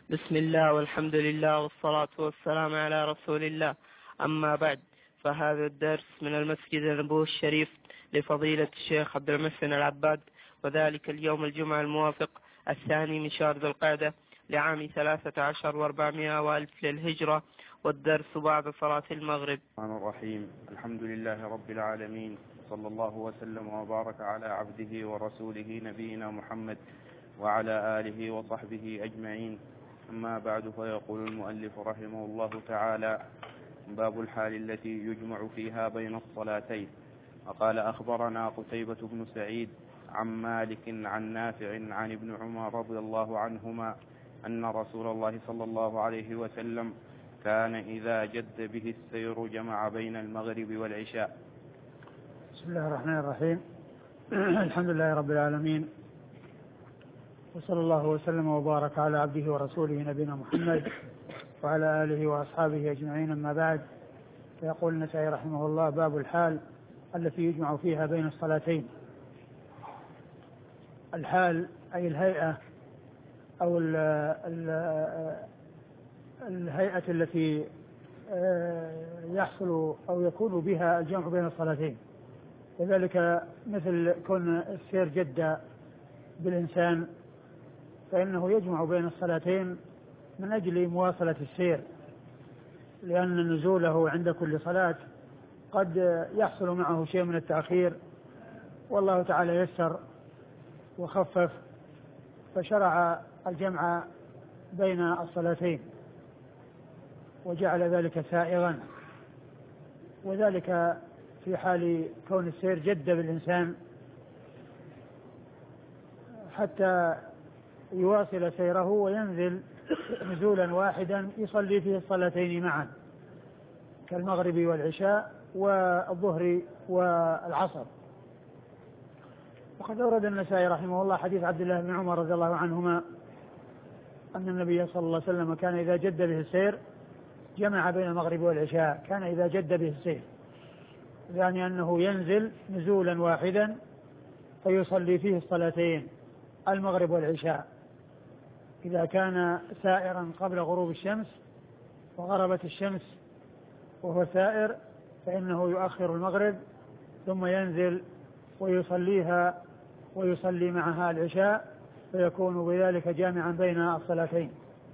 بسم الله والحمد لله والصلاة والسلام على رسول الله. أما بعد، فهذا الدرس من المسجد النبوي الشريف لفضيلة الشيخ عبد المحسن العباد، وذلك اليوم الجمعة الموافق 2 من شهر ذي القعدة لعام 13 و400 وألف للهجرة، والدرس بعد صلاة المغرب. الرحمن الرحيم. الحمد لله رب العالمين، صلى الله وسلم وبارك على عبده ورسوله نبينا محمد وعلى آله وصحبه أجمعين. أما بعد، فيقول المؤلف رحمه الله تعالى: باب الحال التي يجمع فيها بين الصلاتين. وقال: أخبرنا قتيبة بن سعيد عن مالك عن نافع عن ابن عمر رضي الله عنهما أن رسول الله صلى الله عليه وسلم كان إذا جد به السير جمع بين المغرب والعشاء. بسم الله الرحمن الرحيم. الحمد لله رب العالمين، وصلى الله وسلم وبارك على عبده ورسوله نبينا محمد وعلى آله وأصحابه أجمعين. أما بعد، فيقول النسائي رحمه الله: باب الحال التي يجمع فيها بين الصلاتين. الحال أي الهيئة أو الهيئة التي يحصل أو يكون بها الجمع بين الصلاتين، وذلك مثل كون السير جد بالإنسان، فإنه يجمع بين الصلاتين من أجل مواصلة السير، لأن نزوله عند كل صلاة قد يحصل معه شيء من التأخير، والله تعالى يسر وخفف، فشرع الجمع بين الصلاتين وجعل ذلك سائغا، وذلك في حال كون السير جد بالإنسان حتى يواصل سيره وينزل نزولا واحدا يصلي فيه الصلاتين معا، كالمغرب والعشاء والظهر والعصر. وقد أورد النسائي رحمه الله حديث عبد الله بن عمر رضي الله عنهما أن النبي صلى الله عليه وسلم كان إذا جد به السير جمع بين المغرب والعشاء. كان إذا جد به السير يعني أنه ينزل نزولا واحدا فيصلي فيه الصلاتين المغرب والعشاء. إذا كان سائرا قبل غروب الشمس وغربت الشمس وهو سائر فإنه يؤخر المغرب ثم ينزل ويصليها ويصلي معها العشاء، فيكون بذلك جامعا بين الصلاتين.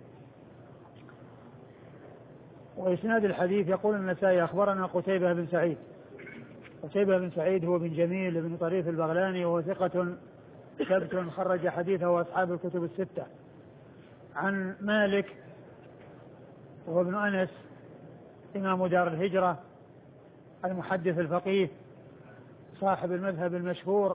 وإسناد الحديث يقول النسائي: أخبرنا قتيبة بن سعيد. قتيبة بن سعيد هو بن جميل بن طريف البغلاني، وهو ثقة ثبت خرج حديثه أصحاب الكتب الستة. عن مالك وهو ابن أنس إمام دار الهجرة المحدث الفقيه صاحب المذهب المشهور،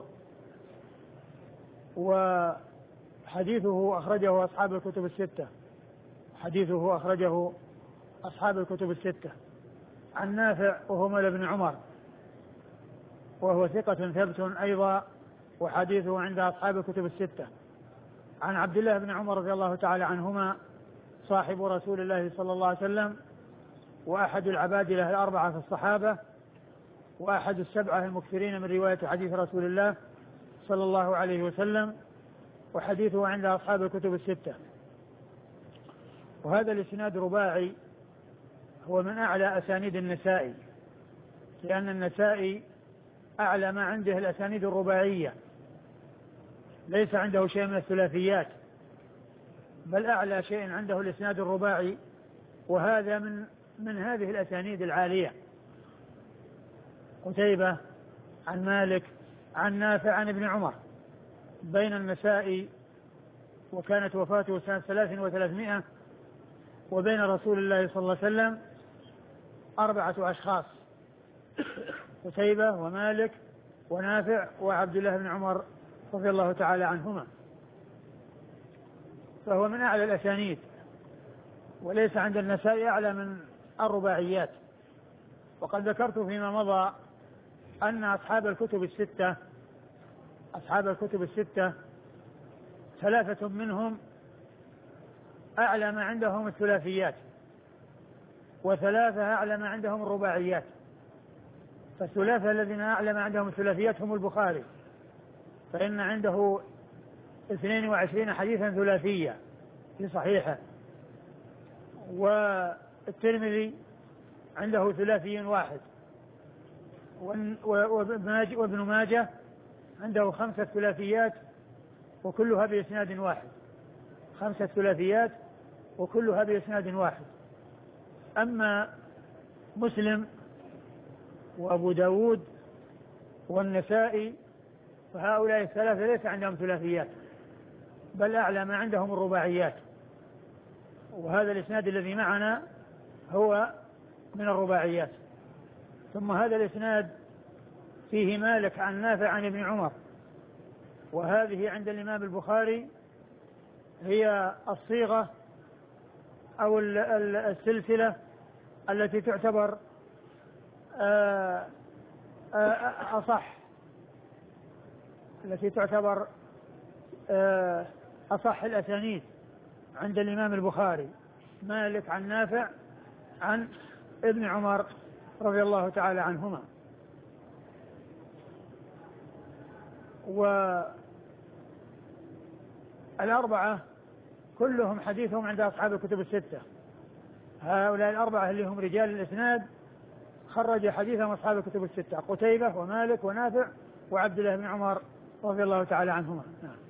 وحديثه أخرجه أصحاب الكتب الستة. حديثه أخرجه أصحاب الكتب الستة. عن نافع وهو مولى بن عمر، وهو ثقة ثبت أيضا، وحديثه عند أصحاب الكتب الستة. عن عبد الله بن عمر رضي الله تعالى عنهما صاحب رسول الله صلى الله عليه وسلم، وأحد العبادلة الأربعة في الصحابة، وأحد السبعة المكثرين من رواية حديث رسول الله صلى الله عليه وسلم، وحديثه عند أصحاب الكتب الستة. وهذا الإسناد رباعي، هو من أعلى أسانيد النسائي، لأن النسائي أعلى ما عنده الأسانيد الرباعية، ليس عنده شيء من الثلاثيات، بل أعلى شيء عنده الإسناد الرباعي، وهذا من هذه الأسانيد العالية. قتيبة عن مالك عن نافع عن ابن عمر. بين النسائي وكانت وفاته سنة 300، وبين رسول الله صلى الله عليه وسلم 4 أشخاص: قتيبة ومالك ونافع وعبد الله بن عمر رضي الله تعالى عنهما، فهو من أعلى الأسانيد، وليس عند النسائي أعلى من الرباعيات. وقد ذكرت فيما مضى أن أصحاب الكتب الستة 3 منهم أعلى ما عندهم الثلاثيات، و3 أعلى ما عندهم الرباعيات. فالثلاثة الذين أعلى ما عندهم الثلاثيات هم البخاري، فإن عنده 22 حديثا ثلاثية في صحيحه، والترمذي عنده ثلاثي واحد، وابن ماجه عنده 5 ثلاثيات وكلها بإسناد واحد، 5 ثلاثيات وكلها بإسناد واحد. أما مسلم وأبو داود والنسائي فهؤلاء الثلاثة ليس عندهم ثلاثيات، بل أعلى ما عندهم الرباعيات، وهذا الإسناد الذي معنا هو من الرباعيات. ثم هذا الإسناد فيه مالك عن نافع عن ابن عمر، وهذه عند الإمام البخاري هي الصيغة أو السلسلة التي تعتبر أصح، التي تعتبر أصح الأسانيد عند الإمام البخاري، مالك عن نافع عن ابن عمر رضي الله تعالى عنهما. والأربعة كلهم حديثهم عند أصحاب الكتب الستة، هؤلاء الأربعة اللي هم رجال الإسناد خرج حديثهم أصحاب الكتب الستة، قتيبة ومالك ونافع وعبد الله بن عمر رضي الله تعالى عنهما.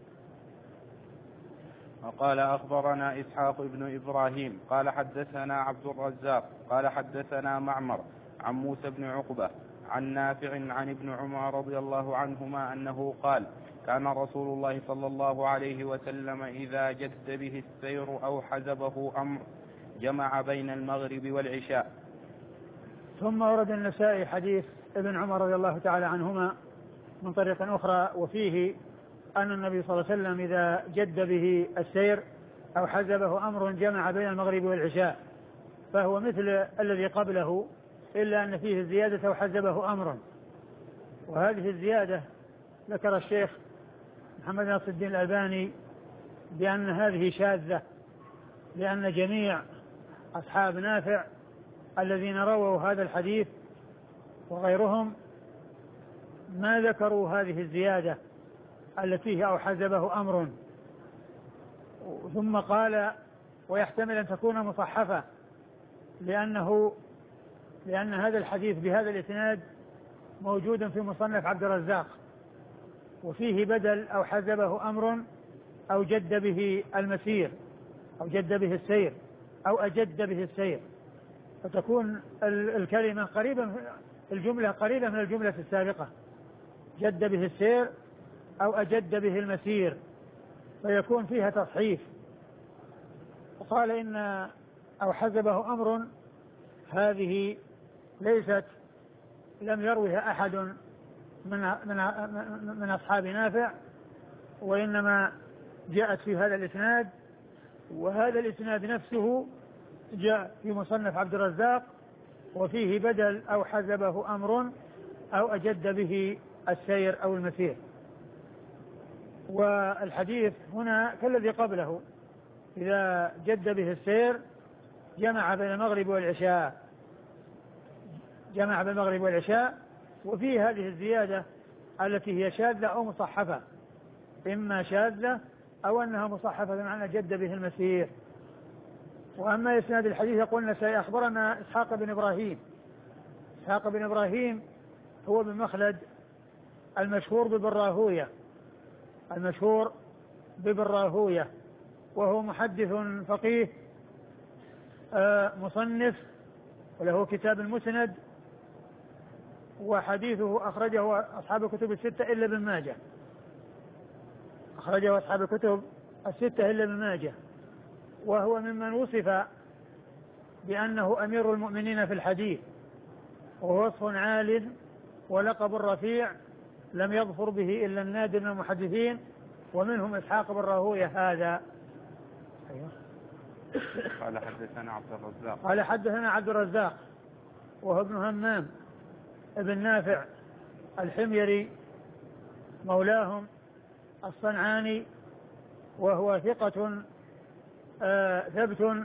وقال أخبرنا إسحاق بن إبراهيم قال حدثنا عبد الرزاق قال حدثنا معمر عن موسى بن عقبة عن نافع عن ابن عمر رضي الله عنهما أنه قال كان رسول الله صلى الله عليه وسلم إذا جد به السير أو حزبه أمر جمع بين المغرب والعشاء. ثم ورد النسائي حديث ابن عمر رضي الله تعالى عنهما من طريق أخرى، وفيه أن النبي صلى الله عليه وسلم إذا جد به السير أو حزبه أمر جمع بين المغرب والعشاء، فهو مثل الذي قبله إلا أن فيه الزيادة وحزبه أمر. وهذه الزيادة ذكر الشيخ محمد ناصر الدين الألباني بأن هذه شاذة، لأن جميع أصحاب نافع الذين رووا هذا الحديث وغيرهم ما ذكروا هذه الزيادة التي هي أو حزبه أمر. ثم قال ويحتمل أن تكون مصحفة، لأن هذا الحديث بهذا الإسناد موجود في مصنف عبد الرزاق، وفيه بدل أو حزبه أمر أو جد به المسير أو جد به السير أو أجد به السير، فتكون الكلمة قريبة، الجملة قريبة من الجملة السابقة، جد به السير أو أجد به المسير، فيكون فيها تصحيف. وقال إن أو حزبه أمر هذه ليست لم يروها أحد من أصحاب نافع، وإنما جاءت في هذا الإسناد، وهذا الإسناد نفسه جاء في مصنف عبد الرزاق، وفيه بدل أو حزبه أمر أو أجد به السير أو المسير. والحديث هنا كالذي قبله، إذا جد به السير جمع بين المغرب والعشاء، جمع بين المغرب والعشاء. وفي هذه الزيادة التي هي شاذة أو مصحفة، إما شاذة أو أنها مصحفة بمعنى جد به المسير. وأما إسناد الحديث يقولنا سيخبرنا إسحاق بن إبراهيم. إسحاق بن إبراهيم هو بن مخلد المشهور ببراهوية، المشهور ببراهوية، وهو محدث فقيه مصنف وله كتاب المسند، وحديثه أخرجه أصحاب الكتب الستة إلا ابن ماجه، أخرجه أصحاب الكتب الستة إلا ابن ماجه. وهو ممن وصف بأنه أمير المؤمنين في الحديث، وهو وصف عال ولقب رفيع لم يظفر به إلا النادر من المحدثين، ومنهم إسحاق بن راهوية هذا. أيوه. قال حدثنا عبد الرزاق قال حدثنا عبد الرزاق وهو ابن همام ابن نافع الحميري مولاهم الصنعاني، وهو ثقة ثبت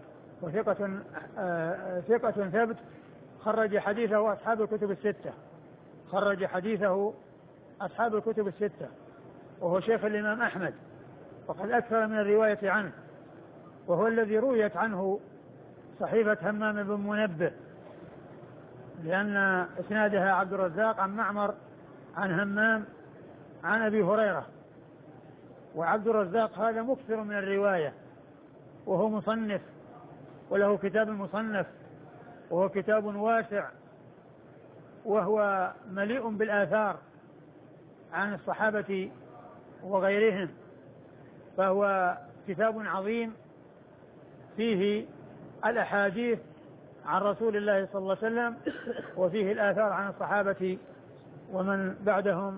ثقة ثبت، خرج حديثه أصحاب الكتب الستة، خرج حديثه أصحاب الكتب الستة، وهو شيخ الإمام أحمد، وقد أكثر من الرواية عنه، وهو الذي رويت عنه صحيفة همام بن منبه، لأن إسنادها عبد الرزاق عن معمر عن همام عن أبي هريرة. وعبد الرزاق هذا مكثر من الرواية، وهو مصنف وله كتاب مصنف، وهو كتاب واسع، وهو مليء بالآثار عن الصحابة وغيرهم، فهو كتاب عظيم فيه الأحاديث عن رسول الله صلى الله عليه وسلم، وفيه الآثار عن الصحابة ومن بعدهم.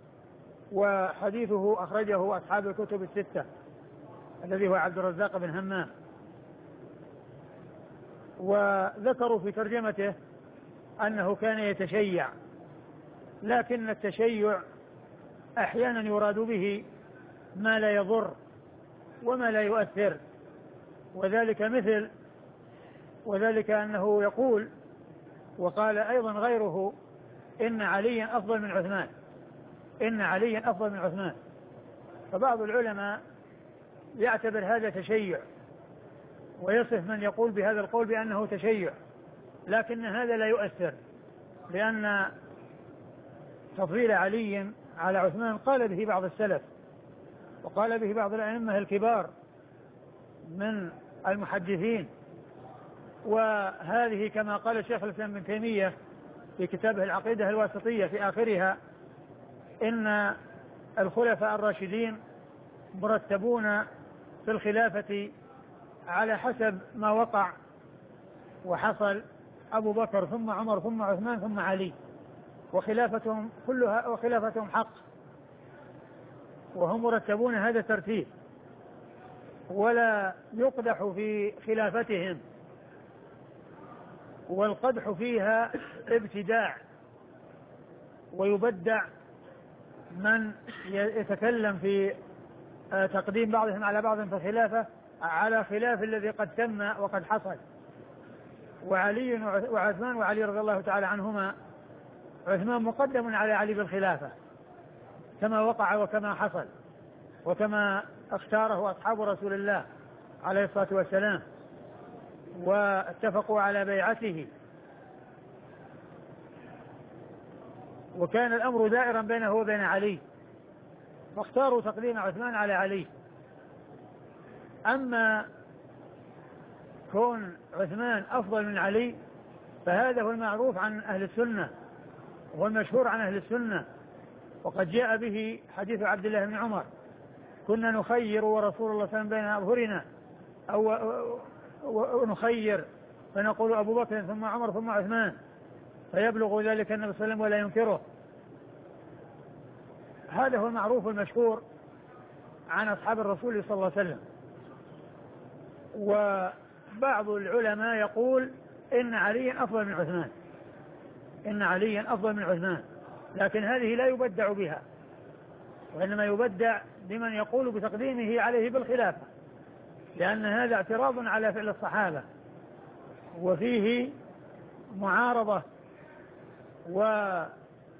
وحديثه أخرجه أصحاب الكتب الستة، الذي هو عبد الرزاق بن همام. وذكروا في ترجمته أنه كان يتشيع، لكن التشيع أحيانا يراد به ما لا يضر وما لا يؤثر، وذلك أنه يقول، وقال أيضا غيره، إن عليا أفضل من عثمان، إن عليا أفضل من عثمان. فبعض العلماء يعتبر هذا تشيع، ويصف من يقول بهذا القول بأنه تشيع، لكن هذا لا يؤثر، لأن تفضيل علي على عثمان قال به بعض السلف، وقال به بعض الأئمة الكبار من المحدثين. وهذه كما قال شيخ الإسلام ابن تيمية في كتابه العقيدة الواسطية في آخرها، إن الخلفاء الراشدين مرتبون في الخلافة على حسب ما وقع وحصل، أبو بكر ثم عمر ثم عثمان ثم علي، وخلافتهم كلها وخلافتهم حق، وهم مرتبون هذا الترتيب، ولا يقدح في خلافتهم، والقدح فيها ابتداع، ويبدع من يتكلم في تقديم بعضهم على بعض في الخلافة على خلاف الذي قد تم وقد حصل. وعلي وعثمان وعلي رضي الله تعالى عنهما، عثمان مقدم على علي بالخلافة كما وقع وكما حصل وكما اختاره أصحاب رسول الله عليه الصلاة والسلام، واتفقوا على بيعته، وكان الأمر دائرا بينه وبين علي، فاختاروا تقديم عثمان على علي. أما كون عثمان أفضل من علي فهذا هو المعروف عن أهل السنة والمشهور عن أهل السنة، وقد جاء به حديث عبد الله بن عمر: كنا نخير ورسول الله صلى الله عليه وسلم بين أظهرنا، أو نخير فنقول أبو بكر ثم عمر ثم عثمان، فيبلغ ذلك النبي صلى الله عليه وسلم ولا ينكره. هذا هو المعروف المشهور عن أصحاب الرسول صلى الله عليه وسلم. وبعض العلماء يقول إن عليا أفضل من عثمان، إن عليا أفضل من عثمان، لكن هذه لا يبدع بها، وإنما يبدع بمن يقول بتقديمه عليه بالخلافة، لأن هذا اعتراض على فعل الصحابة، وفيه معارضة واعتراض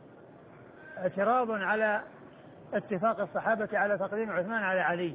على اتفاق الصحابة على تقديم عثمان على علي.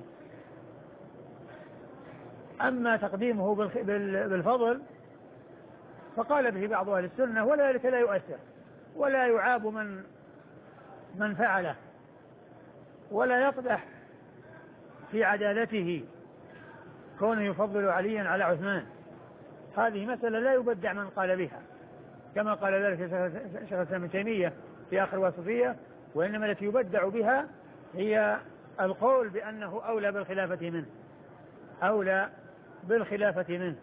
أما تقديمه بالفضل فقال به بعض أهل السنة، وذلك لا يؤثر ولا يعاب من فعله، ولا يقدح في عدالته كونه يفضل عليا على عثمان. هذه مسألة لا يبدع من قال بها، كما قال ذلك شيخ الإسلام ابن تيمية في آخر وصفية: وإنما التي يبدع بها هي القول بأنه أولى بالخلافة منه، أولى بالخلافة منه.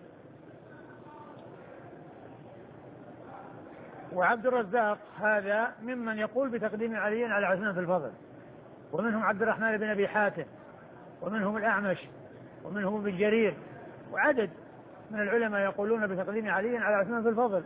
وعبد الرزاق هذا ممن يقول بتقديم علي على عثمان في الفضل، ومنهم عبد الرحمن بن أبي حاتم، ومنهم الأعمش، ومنهم ابن جرير، وعدد من العلماء يقولون بتقديم علي على عثمان في الفضل.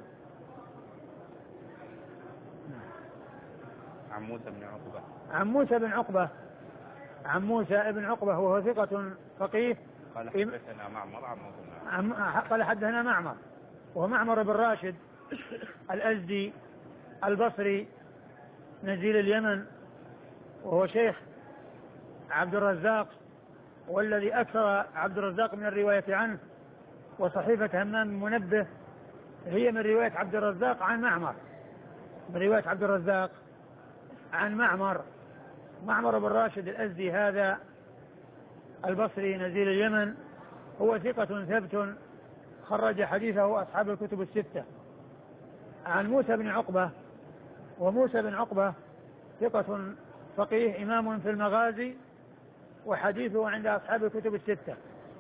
عن موسى بن عقبة، عن موسى بن عقبة، عن موسى بن عقبة وهو ثقة فقيه. قال حدثنا معمر قال حدثنا معمر، وهو معمر بن راشد الأزدي البصري نزيل اليمن، وهو شيخ عبد الرزاق، والذي أكثر عبد الرزاق من الرواية عنه وصحيفة همام منبه هي من رواية عبد الرزاق عن معمر، من رواية عبد الرزاق عن معمر بن راشد الأزدي هذا البصري نزيل اليمن، هو ثقة ثبت خرج حديثه أصحاب الكتب الستة. عن موسى بن عقبة، وموسى بن عقبة ثقة فقيه إمام في المغازي وحديثه عند أصحاب الكتب الستة.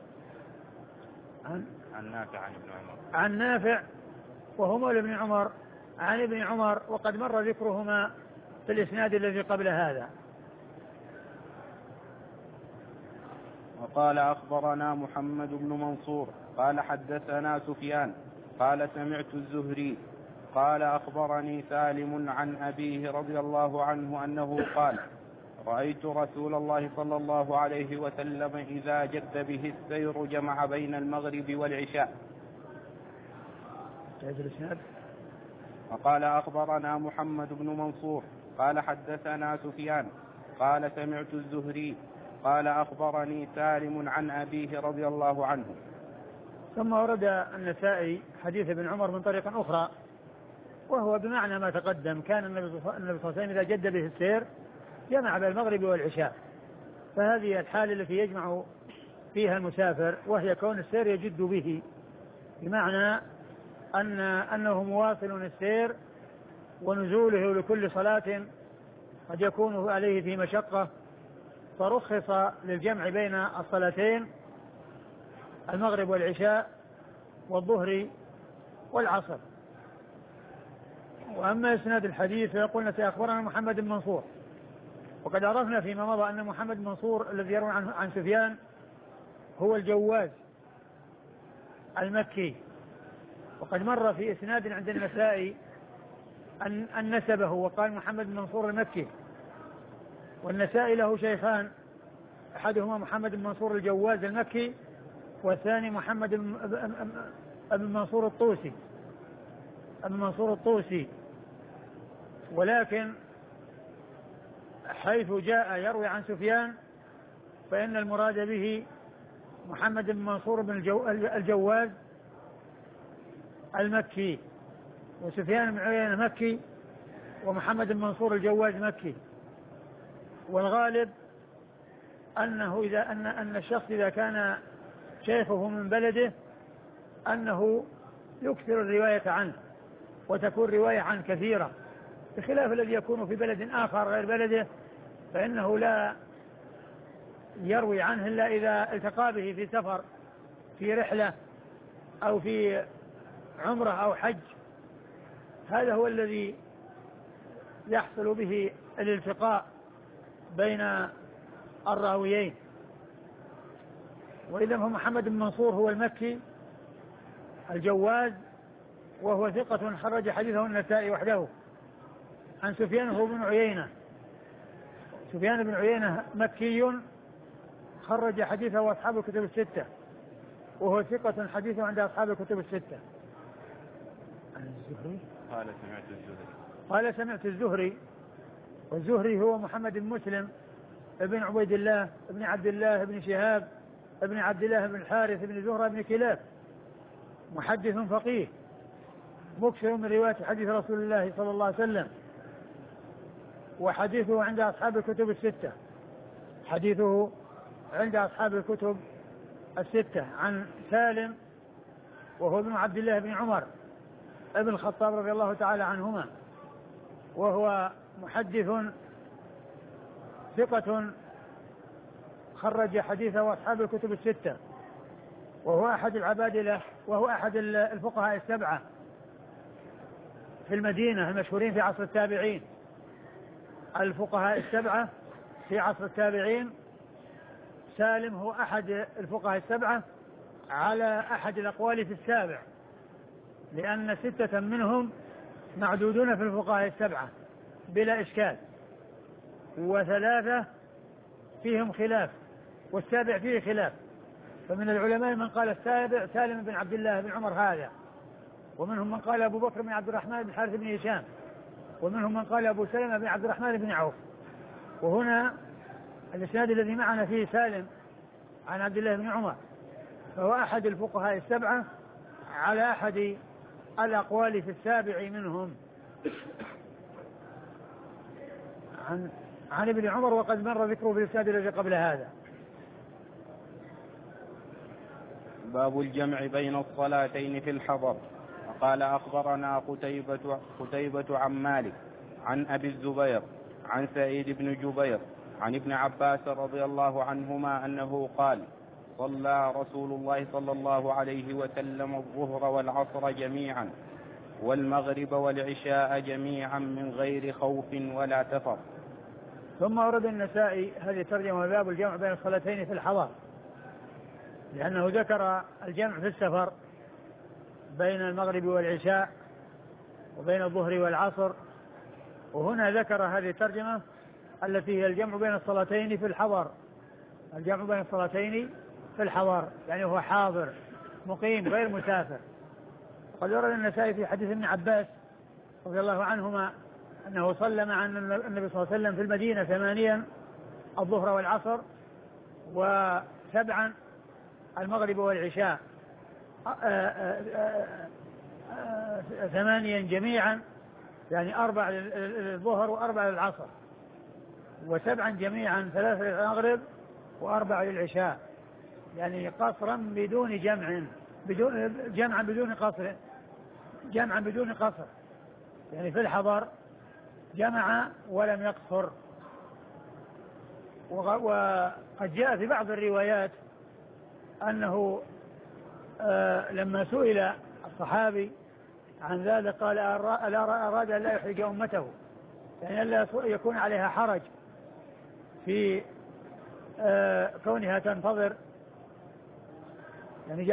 عن نافع عن ابن عمر، عن نافع وهو مولى ابن عمر عن ابن عمر، وقد مر ذكرهما في الإسناد الذي قبل هذا. وقال أخبرنا محمد بن منصور قال حدثنا سفيان قال سمعت الزهري قال أخبرني سالم عن أبيه رضي الله عنه أنه قال رأيت رسول الله صلى الله عليه وسلم إذا جد به السير جمع بين المغرب والعشاء. وقال أخبرنا محمد بن منصور قال حدثنا سفيان قال سمعت الزهري قال أخبرني سالم عن أبيه رضي الله عنه. ثم ورد النسائي حديث ابن عمر من طريق أخرى وهو بمعنى ما تقدم. كان النبي صلى الله عليه وسلم إذا جد به السير جمع بين المغرب والعشاء، فهذه الحالة التي يجمع فيها المسافر، وهي كون السير يجد به، بمعنى أنه مواصل السير ونزوله لكل صلاة قد يكون عليه في مشقة، فرخص للجمع بين الصلاتين المغرب والعشاء والظهر والعصر. وأما إسناد الحديث فيقولنا أخبرنا محمد بن منصور، وقد عرفنا فيما مضى أن محمد بن منصور الذي يروي عن سفيان هو الجواز المكي، وقد مر في إسناد عند النسائي أن نسبه وقال محمد بن منصور المكي، والنسائي له شيخان، أحدهما محمد بن منصور الجواز المكي، والثاني محمد بن منصور الطوسي، ابن منصور الطوسي. ولكن حيث جاء يروي عن سفيان فإن المراد به محمد بن منصور بن الجواز المكي، وسفيان بن عيينة مكي، ومحمد بن منصور الجواز مكي. والغالب أنه أن الشخص إذا كان شيخه من بلده أنه يكثر الرواية عنه وتكون رواية عنه كثيرة، بخلاف الذي يكون في بلد آخر غير بلده فإنه لا يروي عنه إلا إذا التقى به في سفر، في رحلة أو في عمرة أو حج. هذا هو الذي يحصل به الالتقاء بين الراويين. وإذا هو محمد بن منصور هو المكي الجواز، وهو ثقة خرج حديثه النسائي وحده. عن سفيان هو بن عيينة، سفيان بن عيينة مكي خرج حديثه أصحاب الكتب الستة، وهو ثقة حديثه عند أصحاب الكتب الستة. عن الزهري قال سمعت الزهري، والزهري هو محمد بن مسلم ابن عبيد الله ابن عبد الله ابن شهاب ابن عبد الله بن الحارث ابن زهرة ابن كلاب، محدث فقيه مكثر من رواية حديث رسول الله صلى الله عليه وسلم، وحديثه عند أصحاب الكتب الستة، حديثه عند أصحاب الكتب الستة. عن سالم وهو ابن عبد الله بن عمر ابن الخطاب رضي الله تعالى عنهما، وهو محدث ثقة خرج حديثه أصحاب الكتب الستة، وهو أحد العبادلة، وهو أحد الفقهاء السبعة في المدينة المشهورين في عصر التابعين. الفقهاء السبعة في عصر التابعين، سالم هو أحد الفقهاء السبعة على أحد الأقوال في السابع، لأن 6 منهم معدودون في الفقهاء السبعة بلا إشكال، و3 فيهم خلاف، والسابع فيه خلاف. فمن العلماء من قال السابع سالم بن عبد الله بن عمر هذا، ومنهم من قال أبو بكر بن عبد الرحمن بن حارث بن هشام، ومنهم من قال أبو سلمة بن عبد الرحمن بن عوف. وهنا الإسناد الذي معنا فيه سالم عن عبد الله بن عمر فهو أحد الفقهاء السبعة على أحد الأقوال في السابع منهم. عن ابن عمر وقد مر ذكره في الإسناد الذي قبل هذا. باب الجمع بين الصلاتين في الحضر. قال أخبرنا قتيبة عن مالك عن أبي الزبير عن سعيد بن جبير عن ابن عباس رضي الله عنهما أنه قال صلى رسول الله صلى الله عليه وسلم الظهر والعصر جميعا والمغرب والعشاء جميعا من غير خوف ولا سفر. ثم ورد النسائي هذه الترجمة باب الجمع بين الصلاتين في الحضر، لأنه ذكر الجمع في السفر بين المغرب والعشاء وبين الظهر والعصر، وهنا ذكر هذه الترجمة التي هي الجمع بين الصلاتين في الحضر. الجمع بين الصلاتين في الحضر يعني هو حاضر مقيم غير مسافر. وقد ورد النسائي في حديث ابن عباس رضي الله عنهما أنه صلى مع النبي صلى الله عليه وسلم في المدينة 8 الظهر والعصر و7 المغرب والعشاء 8 جميعا يعني 4 للظهر و4 للعصر، و7 جميعا 3 للمغرب و4 للعشاء، يعني قصرا بدون جمعا بدون قصر، يعني في الحضر جمع ولم يقصر. وقد جاء في بعض الروايات أنه لما سئل الصحابي عن ذلك قال أراد أن لا يحرج أمته، يعني ألا يكون عليها حرج في كونها تنتظر، يعني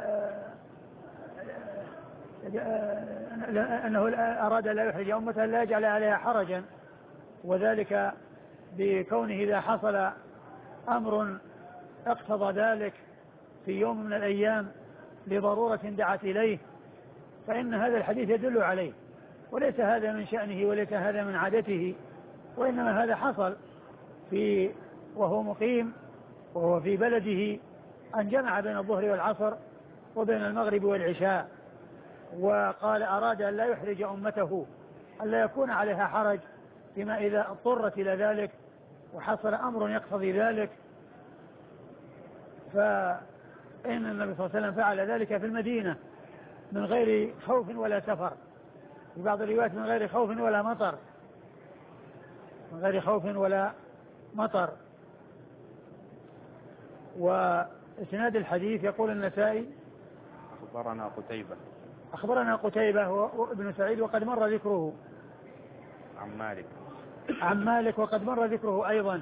أنه أراد أن لا يحرج أمته لا يجعل عليها حرجا، وذلك بكونه إذا حصل أمر اقتضى ذلك في يوم من الأيام لضرورة دعت إليه فإن هذا الحديث يدل عليه، وليس هذا من شأنه وليس هذا من عادته، وإنما هذا حصل وهو مقيم وهو في بلده أن جمع بين الظهر والعصر وبين المغرب والعشاء، وقال أراد أن لا يحرج أمته ألا يكون عليها حرج فيما إذا اضطرت إلى ذلك وحصل أمر يقتضي ذلك. فإن النبي صلى الله عليه وسلم فعل ذلك في المدينة من غير خوف ولا سفر، في بعض الروايات من غير خوف ولا مطر، من غير خوف ولا مطر. وإسناد الحديث يقول النسائي أخبرنا قتيبة وابن سعيد وقد مر ذكره عن مالك وقد مر ذكره أيضا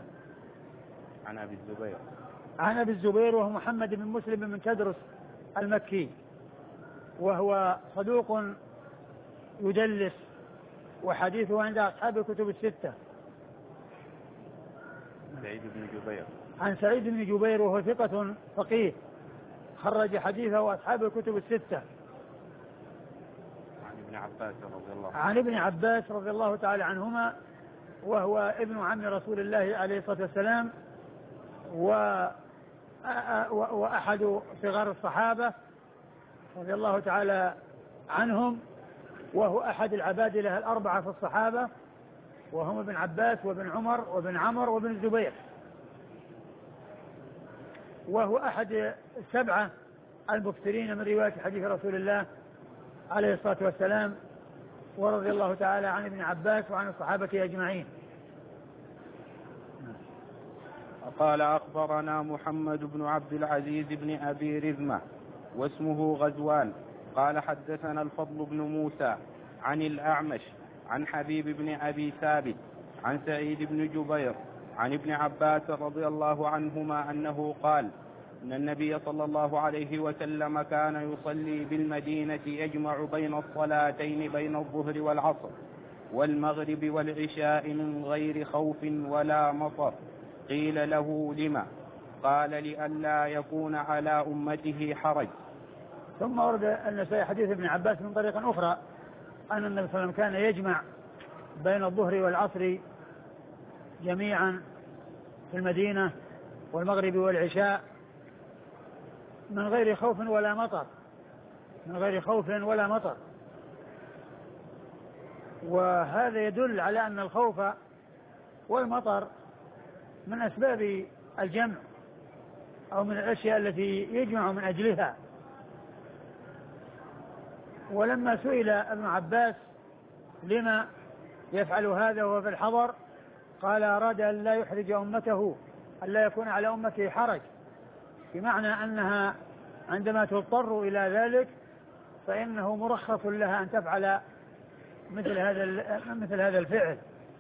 عن أبي الزبير وهو محمد بن مسلم بن تدرس المكي، وهو صدوق يدلس وحديثه عند أصحاب الكتب الستة. عن سعيد بن جبير وهو ثقة فقيه خرج حديثه أصحاب الكتب الستة. عن ابن عباس رضي الله تعالى عنهما وهو ابن عم رسول الله عليه الصلاة والسلام وأحد صغار الصحابة رضي الله تعالى عنهم، وهو أحد العبادلة الأربعة في الصحابة، وهم ابن عباس وابن عمر وابن عمرو وابن الزبير، وهو أحد السبعة المكثرين من رواية حديث رسول الله عليه الصلاة والسلام، ورضي الله تعالى عن ابن عباس وعن الصحابة أجمعين. قال أخبرنا محمد بن عبد العزيز بن أبي رزمة واسمه غزوان قال حدثنا الفضل بن موسى عن الأعمش عن حبيب بن أبي ثابت عن سعيد بن جبير عن ابن عباس رضي الله عنهما أنه قال إن النبي صلى الله عليه وسلم كان يصلي بالمدينة يجمع بين الصلاتين بين الظهر والعصر والمغرب والعشاء من غير خوف ولا مطر. قيل له لما؟ قال لئلا يكون على أمته حرج. ثم ورد النسائي حديث ابن عباس من طريق أخرى أن النبي صلى الله عليه وسلم كان يجمع بين الظهر والعصر جميعا في المدينة والمغرب والعشاء من غير خوف ولا مطر، من غير خوف ولا مطر. وهذا يدل على أن الخوف والمطر من أسباب الجمع أو من الأشياء التي يجمع من أجلها. ولما سئل ابن عباس لما يفعل هذا وهو في الحضر قال أراد أن لا يحرج أمته، أن لا يكون على أمته حرج، بمعنى أنها عندما تضطر إلى ذلك فإنه مرخص لها أن تفعل مثل هذا الفعل.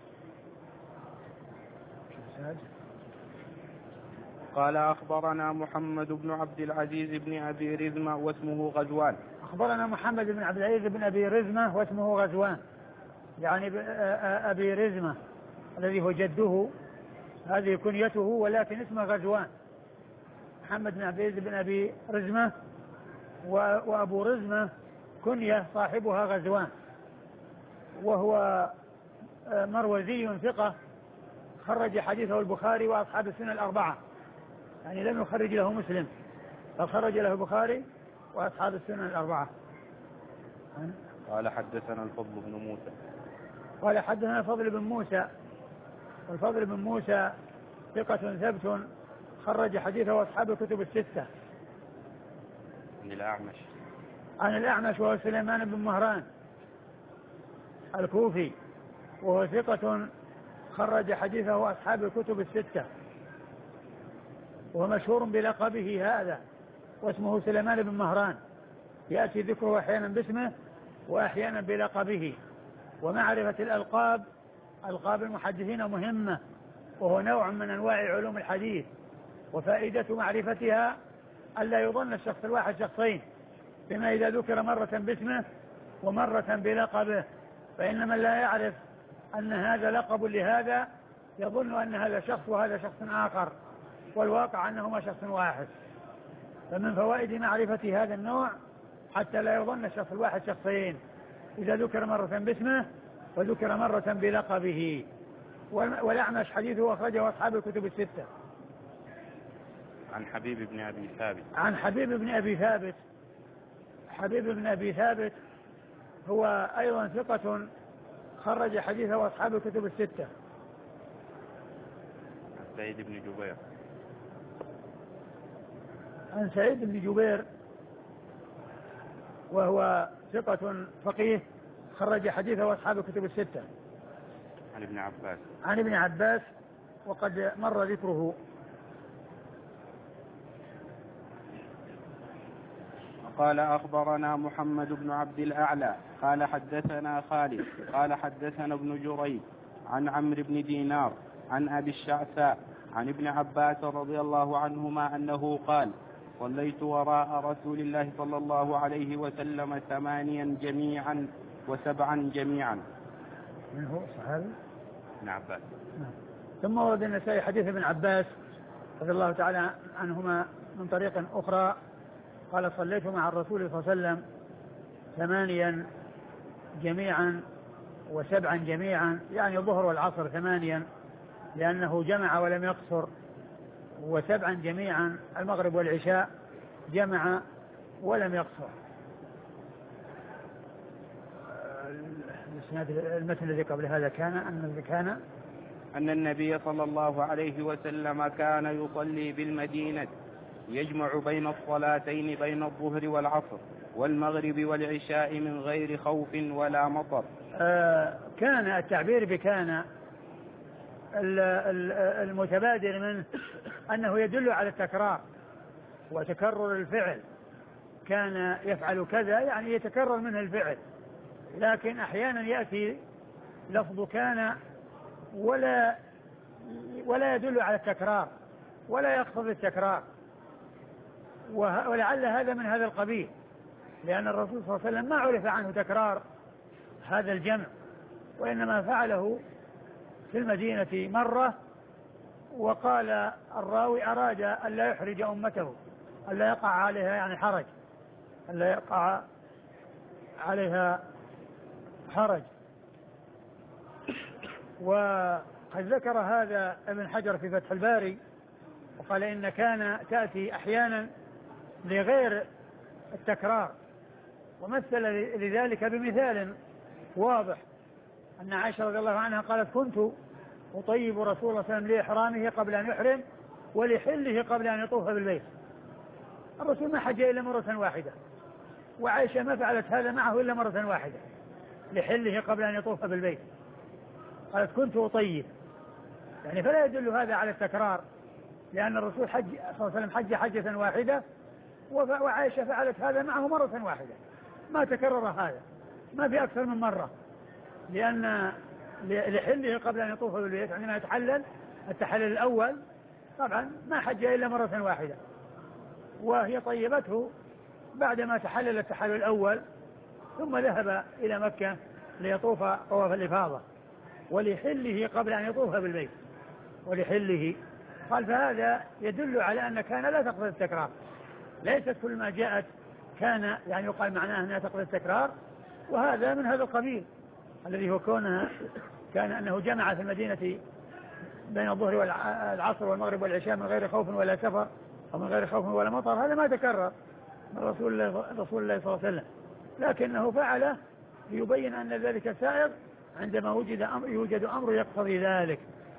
قال أخبرنا محمد بن عبد العزيز بن أبي رزمة واسمه غزوان. أخبرنا محمد بن عبد العزيز بن أبي رزمة واسمه غزوان، يعني أبي رزمة الذي هو جده، هذه كنيته ولكن اسمه غزوان. محمد بن عبد العزيز بن أبي رزمة، وأبو رزمة كنية صاحبها غزوان، وهو مروزي ثقة خرج حديثه البخاري وأصحاب السنة الأربعة، يعني لم يخرج له مسلم بل خرج له البخاري وأصحاب السنة الأربعة. قال حدثنا الفضل بن موسى. قال حدثنا الفضل بن موسى، والفضل بن موسى ثقة ثبت خرج حديثه أصحاب الكتب الستة. عن الأعمش. عن الأعمش وهو سليمان بن مهران الكوفي، وهو ثقة خرج حديثه أصحاب الكتب الستة، ومشهور بلقبه هذا واسمه سليمان بن مهران، يأتي ذكره أحيانا باسمه وأحيانا بلقبه. ومعرفة الألقاب، ألقاب المحدثين مهمة، وهو نوع من أنواع علوم الحديث، وفائدة معرفتها ألا يظن الشخص الواحد شخصين، بما إذا ذكر مرة باسمه ومرة بلقبه، فإن من لا يعرف أن هذا لقب لهذا يظن أن هذا شخص وهذا شخص آخر، والواقع أنهما شخص واحد. فمن فوائد معرفة هذا النوع حتى لا يظن الشخص الواحد شخصين، إذا ذكر مرة باسمه وذكر مرة بلقبه. والأعمش حديثه أخرجه أصحاب الكتب الستة. عن حبيب بن أبي ثابت. عن حبيب بن أبي ثابت. حبيب بن أبي ثابت هو أيضا ثقة خرج حديثه أصحاب الكتب الستة. عن سعيد بن جبير. عن سعيد بن جبير وهو ثقة فقيه خرج حديثه أصحاب الكتب الستة. عن ابن عباس. عن ابن عباس وقد مر ذكره. قال أخبرنا محمد بن عبد الأعلى قال حدثنا خالد قال حدثنا ابن جريج عن عمرو بن دينار عن أبي الشعثاء عن ابن عباس رضي الله عنهما أنه قال: صليت وراء رسول الله صلى الله عليه وسلم 8 جميعا و7 جميعا. من هو صحابي؟ ابن عباس. ثم ورد النسائي حديث ابن عباس رضي الله تعالى عنهما من طريق أخرى قال: صليت مع الرسول صلى الله عليه وسلم 8 جميعا و7 جميعا، يعني الظهر والعصر 8 لأنه جمع ولم يقصر، و7 جميعا المغرب والعشاء جمع ولم يقصر. المثل الذي قبل هذا كان أن النبي صلى الله عليه وسلم كان يصلي بالمدينة يجمع بين الصلاتين بين الظهر والعصر والمغرب والعشاء من غير خوف ولا مطر. كان التعبير بكان المتبادر منه أنه يدل على التكرار وتكرر الفعل، كان يفعل كذا يعني يتكرر منه الفعل، لكن أحيانا يأتي لفظ كان ولا يدل على التكرار ولا يقصد التكرار، ولعل هذا من هذا القبيل، لأن الرسول صلى الله عليه وسلم ما عرف عنه تكرار هذا الجمع، وإنما فعله في المدينة مرة، وقال الراوي أراد أن لا يحرج أمته، أن لا يقع عليها يعني حرج، أن لا يقع عليها حرج. وقد ذكر هذا ابن حجر في فتح الباري وقال إن كان تأتي أحيانا لغير التكرار. ومثل لذلك بمثال واضح أن عائشة رضي الله عنها قالت كنت أطيب رسول الله صلى الله عليه وسلم لإحرامه قبل أن يحرم ولحله قبل أن يطوف بالبيت. الرسول ما حج إلا مرة واحدة، وعائشة ما فعلت هذا معه إلا مرة واحدة لحله قبل أن يطوف بالبيت. قالت كنت أطيب، يعني فلا يدل هذا على التكرار، لأن الرسول صلى الله عليه وسلم حج حجة واحدة وعائشة فعلت هذا معه مرة واحدة، ما تكرر هذا، ما في أكثر من مرة، لأن لحله قبل أن يطوف بالبيت عندما يتحلل التحلل الأول طبعا ما حج إلا مرة واحدة، وهي طيبته بعدما تحلل التحلل الأول ثم ذهب إلى مكة ليطوف طواف الإفاضة ولحله قبل أن يطوف بالبيت ولحله. قال فهذا يدل على أن كان لا تقبل التكرار، ليست كل ما جاءت كان يعني يقال معناه أنها تقبل التكرار، وهذا من هذا القبيل الذي هو كونها كان أنه جمع في المدينة بين الظهر والعصر والمغرب والعشاء من غير خوف ولا سفر أو من غير خوف ولا مطر، هذا ما تكرر من رسول الله صلى الله عليه وسلم، لكنه فعله ليبين أن ذلك سائر عندما يوجد أمر يقتضي ذلك.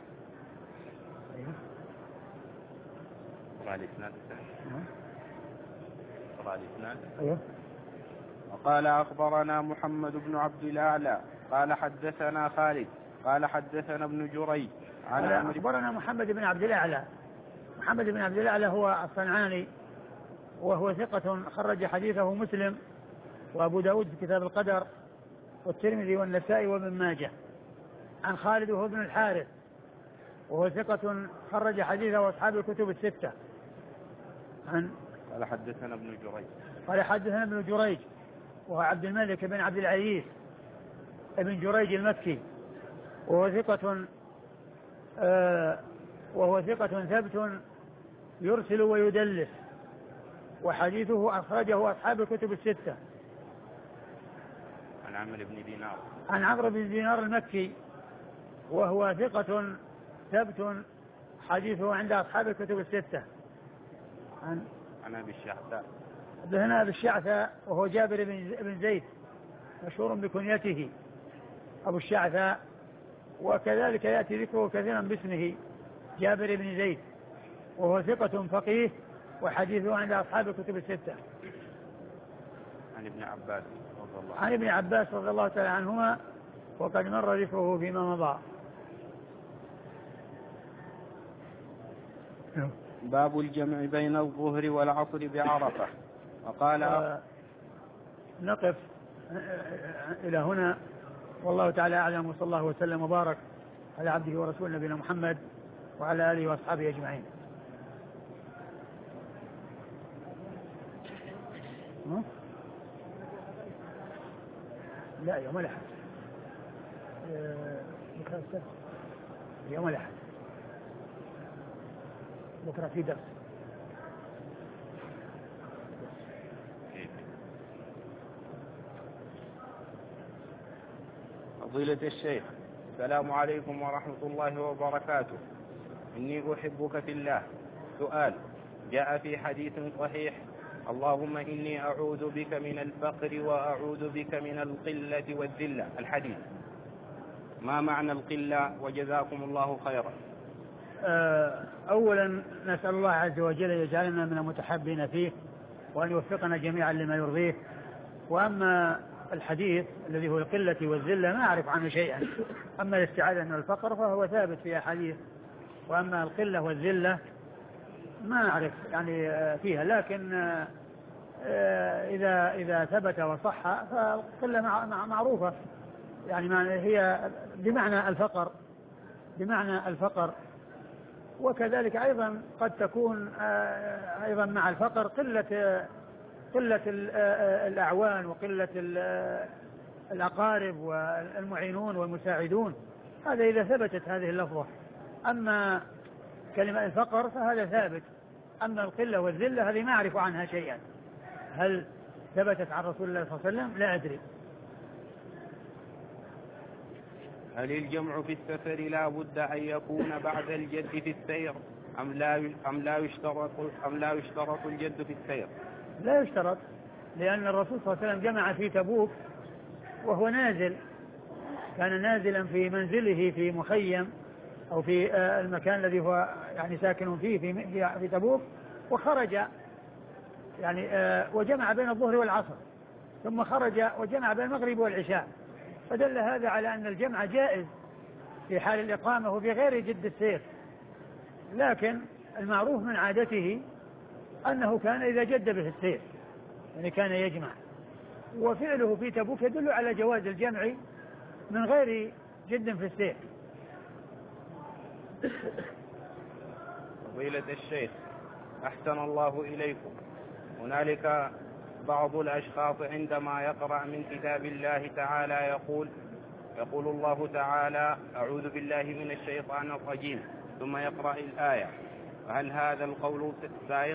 وقال أخبرنا محمد بن عبد الأعلى قال حدثنا خالد قال حدثنا ابن جريج أخبرنا محمد بن عبد الأعلى. محمد بن عبد الأعلى هو الصنعاني وهو ثقة خرج حديثه مسلم وأبو داود في كتاب القدر والترمذي والنسائي وابن ماجه. عن خالد وهو ابن الحارث وهو ثقة خرج حديثه أصحاب الكتب الستة. قال حدثنا ابن جريج قال حدثنا ابن جريج وهو عبد الملك بن عبد العزيز ابن جريج المكي وهو ثقة ثبت يرسل ويدلس وحديثه أخرجه أصحاب الكتب الستة. عن عمرو بن دينار عن عمرو بن دينار المكي وهو ثقة ثبت حديثه عند أصحاب الكتب الستة. عن أبي الشعثاء أبي الشعثاء وهو جابر بن زيد مشهور بكنيته أبو الشعثاء، وكذلك يأتي ذكره كثيرا باسمه جابر بن زيد، وهو ثقة فقيه وحديثه عند أصحاب الكتب الستة. عن ابن عباس رضي الله تعالى عنهما وقد مر ذكره فيما مضى. باب الجمع بين الظهر والعصر بعرفة. وقال نقف إلى هنا، والله تعالى أعلم، وصلى الله وسلم وبارك على عبده ورسوله نبينا محمد وعلى آله وأصحابه أجمعين. لا يوم الأحد، يوم الأحد بكرة في درس. فضيلة الشيخ، السلام عليكم ورحمة الله وبركاته. إني أحبك في الله. سؤال: جاء في حديث صحيح: اللهم إني أعوذ بك من الفقر وأعوذ بك من القلة والذلة. الحديث ما معنى القلة؟ وجزاكم الله خيرا. أولا نسأل الله عز وجل يجعلنا من المتحبين فيه وأن يوفقنا جميعا لما يرضيه. وأما الحديث الذي هو القلة والذلة ما أعرف عنه شيئا. أما الاستعاذة من الفقر فهو ثابت في أحاديث، وأما القلة والذلة ما أعرف يعني فيها، لكن إذا ثبت وصح فالقلة معروفة، يعني هي بمعنى الفقر، وكذلك أيضا قد تكون أيضا مع الفقر قلة الأعوان وقلة الأقارب والمعينون والمساعدون، هذا إذا ثبتت هذه اللفظة. أما كلمة الفقر فهذا ثابت، أما القلة والذلة هذه ما أعرف عنها شيئا. هل ثبتت عن رسول الله صلى الله عليه وسلم؟ لا أدري. هل الجمع في السفر لا بد أن يكون بعد الجد في السير أم لا يشترط الجد في السير؟ لا يشترط، لأن الرسول صلى الله عليه وسلم جمع في تبوك وهو نازل، كان نازلا في منزله في مخيم أو في المكان الذي هو يعني ساكن فيه في تبوك، وخرج يعني وجمع بين الظهر والعصر، ثم خرج وجمع بين المغرب والعشاء، فدل هذا على أن الجمع جائز في حال الإقامة وفي غير جد السير. لكن المعروف من عادته أنه كان إذا جد به السير يعني كان يجمع، وفعله في تبوك يدل على جواز الجمع من غير جد في السير. فضيلة الشيخ أحسن الله إليكم، هنالك بعض الأشخاص عندما يقرأ من كتاب الله تعالى يقول الله تعالى أعوذ بالله من الشيطان الرجيم ثم يقرأ الآية، فهل هذا القول سائغ؟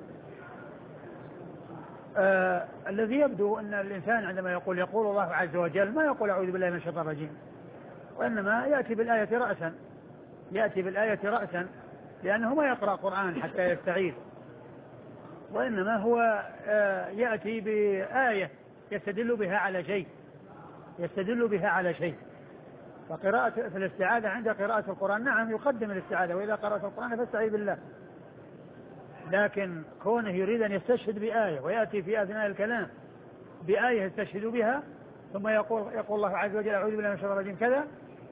الذي يبدو أن الإنسان عندما يقول الله عز وجل ما يقول أعوذ بالله من الشيطان الرجيم، وإنما يأتي بالآية رأسا لأنه ما يقرأ قرآن حتى يستعيذ، وإنما هو يأتي بآية يستدل بها على شيء، فقراءة في الاستعاذة عند قراءة القرآن نعم يقدم الاستعاذة، وإذا قرأت القرآن فاستعيذ بالله، لكن كونه يريد أن يستشهد بآية ويأتي في أثناء الكلام بآية يستشهد بها ثم يقول الله عز وجل أعوذ بالله من الشيطان الرجيم كذا،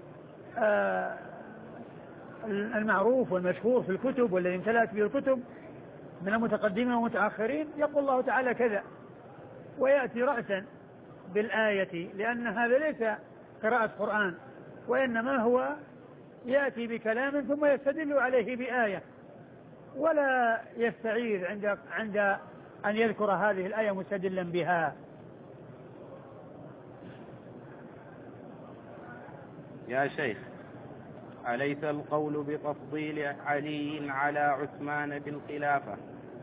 المعروف والمشهور في الكتب والذي امتلأت به الكتب من المتقدمين والمتأخرين يقول الله تعالى كذا، ويأتي رأسا بالآية، لأن هذا ليس قراءة قرآن، وإنما هو يأتي بكلام ثم يستدل عليه بآية، ولا يستعيذ عند أن يذكر هذه الآية مستدلا بها. يا شيخ أليس القول بتفضيل علي على عثمان بالخلافة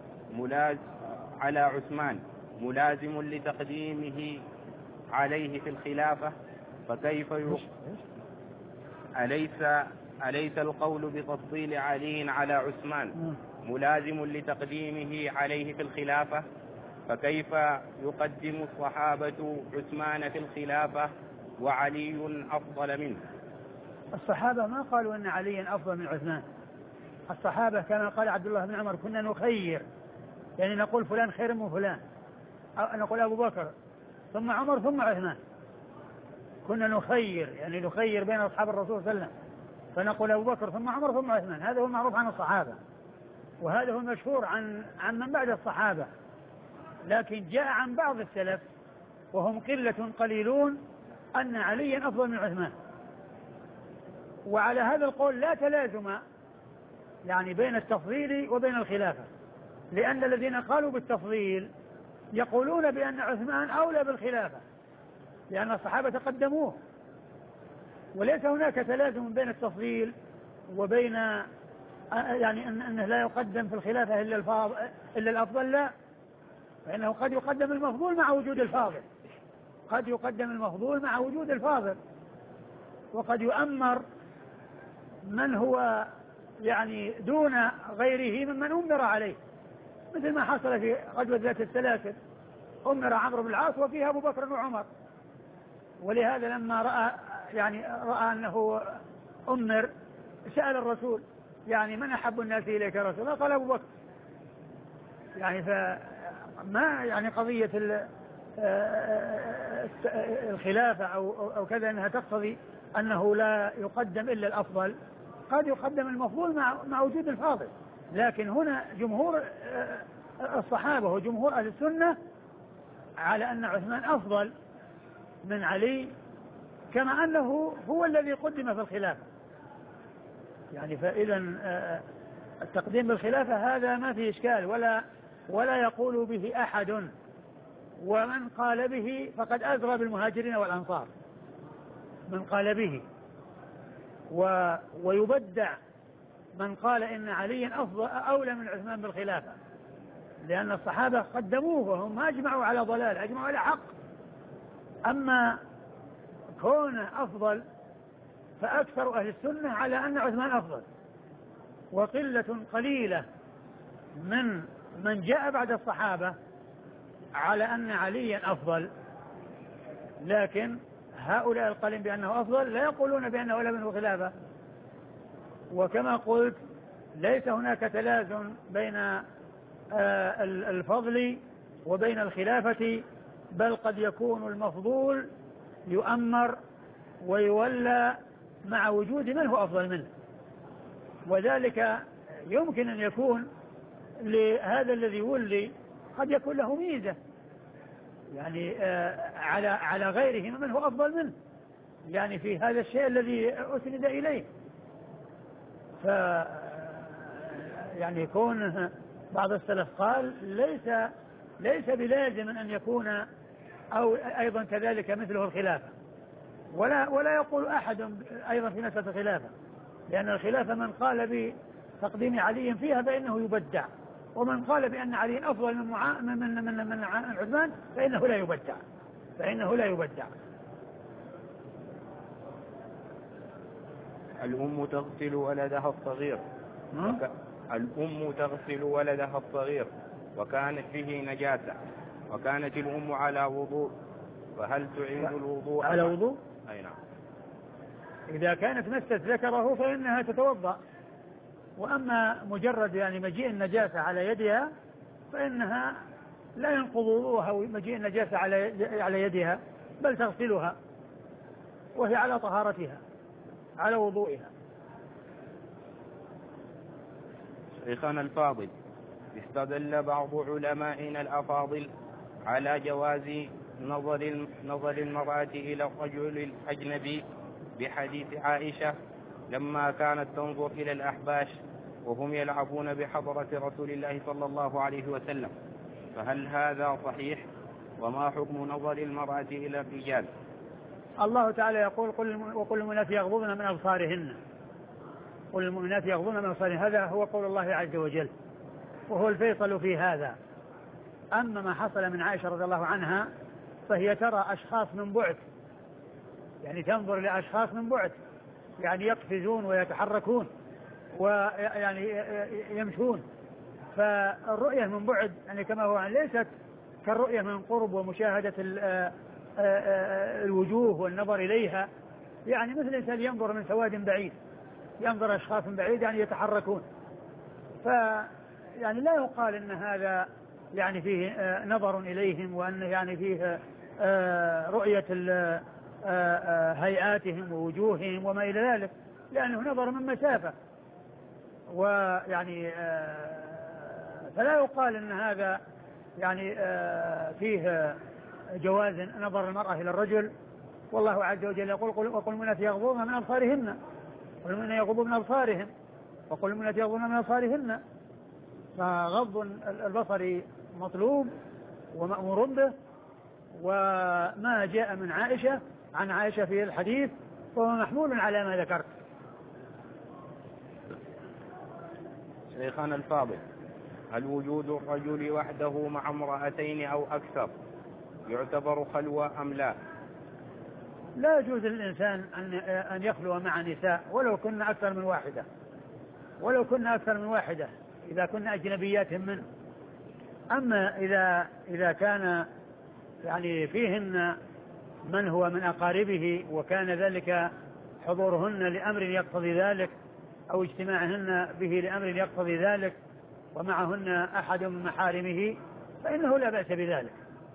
ملازم لتقديمه عليه في الخلافة؟ فكيف أليس القول بتفضيل علي على عثمان ملازم لتقديمه عليه في الخلافة؟ فكيف يقدم الصحابة عثمان في الخلافة وعلي أفضل منه؟ الصحابة ما قالوا أن علي أفضل من عثمان، الصحابة كما قال عبد الله بن عمر كنا نخير، يعني نقول فلان خير من فلان، نقول أبو بكر ثم عمر ثم عثمان، كنا نخير يعني نخير بين أصحاب الرسول صلى الله عليه وسلم، فنقول أبو بكر ثم عمر ثم عثمان، هذا هو المعروف عن الصحابة، وهذا هو المشهور عن من بعد الصحابة. لكن جاء عن بعض السلف وهم قلة قليلون أن عليا أفضل من عثمان، وعلى هذا القول لا تلازم يعني بين التفضيل وبين الخلافة، لأن الذين قالوا بالتفضيل يقولون بأن عثمان أولى بالخلافة لأن الصحابة تقدموه، وليس هناك تلازم بين التفضيل وبين يعني أنه لا يقدم في الخلافة إلا الأفضل، لا، فإنه قد يقدم المفضول مع وجود الفاضل، قد يقدم المفضول مع وجود الفاضل، وقد يؤمر من هو يعني دون غيره ممن أمر عليه، مثل ما حصل في غزوة ذات السلاسل، أمر عمرو بن العاص وفيها أبو بكر وعمر، ولهذا لما رأى أنه أمر سأل الرسول يعني من أحب الناس إليك يا رسول الله؟ قال أبو بكر، يعني فما يعني قضية الخلافة أو كذا أنها تقتضي أنه لا يقدم إلا الأفضل، قد يقدم المفضول مع وجود الفاضل، لكن هنا جمهور الصحابة وجمهور أهل السنة على أن عثمان أفضل من علي، كما أنه هو الذي قدم في الخلافة، يعني فإذا التقديم بالخلافة هذا ما فيه إشكال ولا يقول به أحد، ومن قال به فقد أزرى بالمهاجرين والأنصار من قال به، ويبدع من قال إن عليا أولى من عثمان بالخلافة، لأن الصحابة قدموه وهم ما أجمعوا على ضلال، أجمعوا على حق، أما كونه أفضل فأكثر أهل السنة على أن عثمان أفضل، وقلة قليلة من جاء بعد الصحابة على أن عليا أفضل، لكن هؤلاء القائلين بأنه أفضل لا يقولون بأنه لم ينه خلافة. وكما قلت ليس هناك تلازم بين الفضل وبين الخلافة، بل قد يكون المفضول يؤمر ويولى مع وجود من هو أفضل منه، وذلك يمكن أن يكون لهذا الذي ولي قد يكون له ميزة يعني على غيره من هو أفضل منه، يعني في هذا الشيء الذي أسند إليه. يعني يكون بعض السلف قال ليس بلازم أن يكون أو أيضا كذلك مثله الخلافة، ولا يقول أحد أيضا في مسألة الخلافة، لأن الخلافة من قال بتقديم علي فيها فإنه يبدع، ومن قال بأن علي أفضل من عثمان فإنه لا يبدع. الأم تغسل ولدها الصغير الأم تغسل ولدها الصغير وكانت فيه نجاسة، وكانت الأم على وضوء، فهل تعيد الوضوء على وضوء؟ أي نعم. إذا كانت مست ذكره فإنها تتوضأ، وأما مجرد يعني مجيء النجاسة على يدها فإنها لا ينقض وضوءها مجيء النجاسة على يدها، بل تغسلها وهي على طهارتها على وضوئها. شيخنا الفاضل، استدل بعض علمائنا الأفاضل على جواز نظر المرأة إلى الرجل الأجنبي بحديث عائشة لما كانت تنظر إلى الأحباش وهم يلعبون بحضرة رسول الله صلى الله عليه وسلم، فهل هذا صحيح؟ وما حكم نظر المرأة إلى الرجال؟ الله تعالى يقول وقل المؤمنات يغضضن من أبصارهن، قل المؤمنات يغضضن من أبصارهن، هذا هو قول الله عز وجل، وهو الفيصل في هذا. أما ما حصل من عائشة رضي الله عنها فهي ترى أشخاص من بعد، يعني تنظر لأشخاص من بعد، يعني يقفزون ويتحركون ويعني يمشون، فالرؤية من بعد يعني كما هو ليست كالرؤية من قرب ومشاهدة الوجوه والنظر إليها، يعني مثل الإنسان ينظر من سواد بعيد، ينظر أشخاص من بعيد يعني يتحركون، يعني لا يقال إن هذا يعني فيه نظر إليهم وأن يعني فيه رؤية هيئاتهم ووجوههم وما إلى ذلك، لأنه نظر من مسافة، ويعني فلا يقال إن هذا يعني فيه جواز نظر المرأة إلى الرجل. والله عز وجل يقول وقل المؤمنات يغضضن من أبصارهن، والمؤمنين يغضضن من أبصارهم، وقل المؤمنات يغضضن من أبصارهن، فغض البصر مطلوب ومأمور به، وما جاء من عن عائشة في الحديث فهو محمول على ما ذكرت. شيخنا الفاضل، هل وجود الرجل وحده مع امرأتين أو أكثر يعتبر خلوة أم لا؟ لا يجوز للإنسان أن يخلو مع نساء ولو كنا أكثر من واحدة إذا كنا أجنبيات منه. أما إذا كان يعني فيهن من هو من أقاربه وكان ذلك حضورهن لأمر يقتضي ذلك أو اجتماعهن به لأمر يقتضي ذلك ومعهن أحد من محارمه فإنه لا بأس بذلك.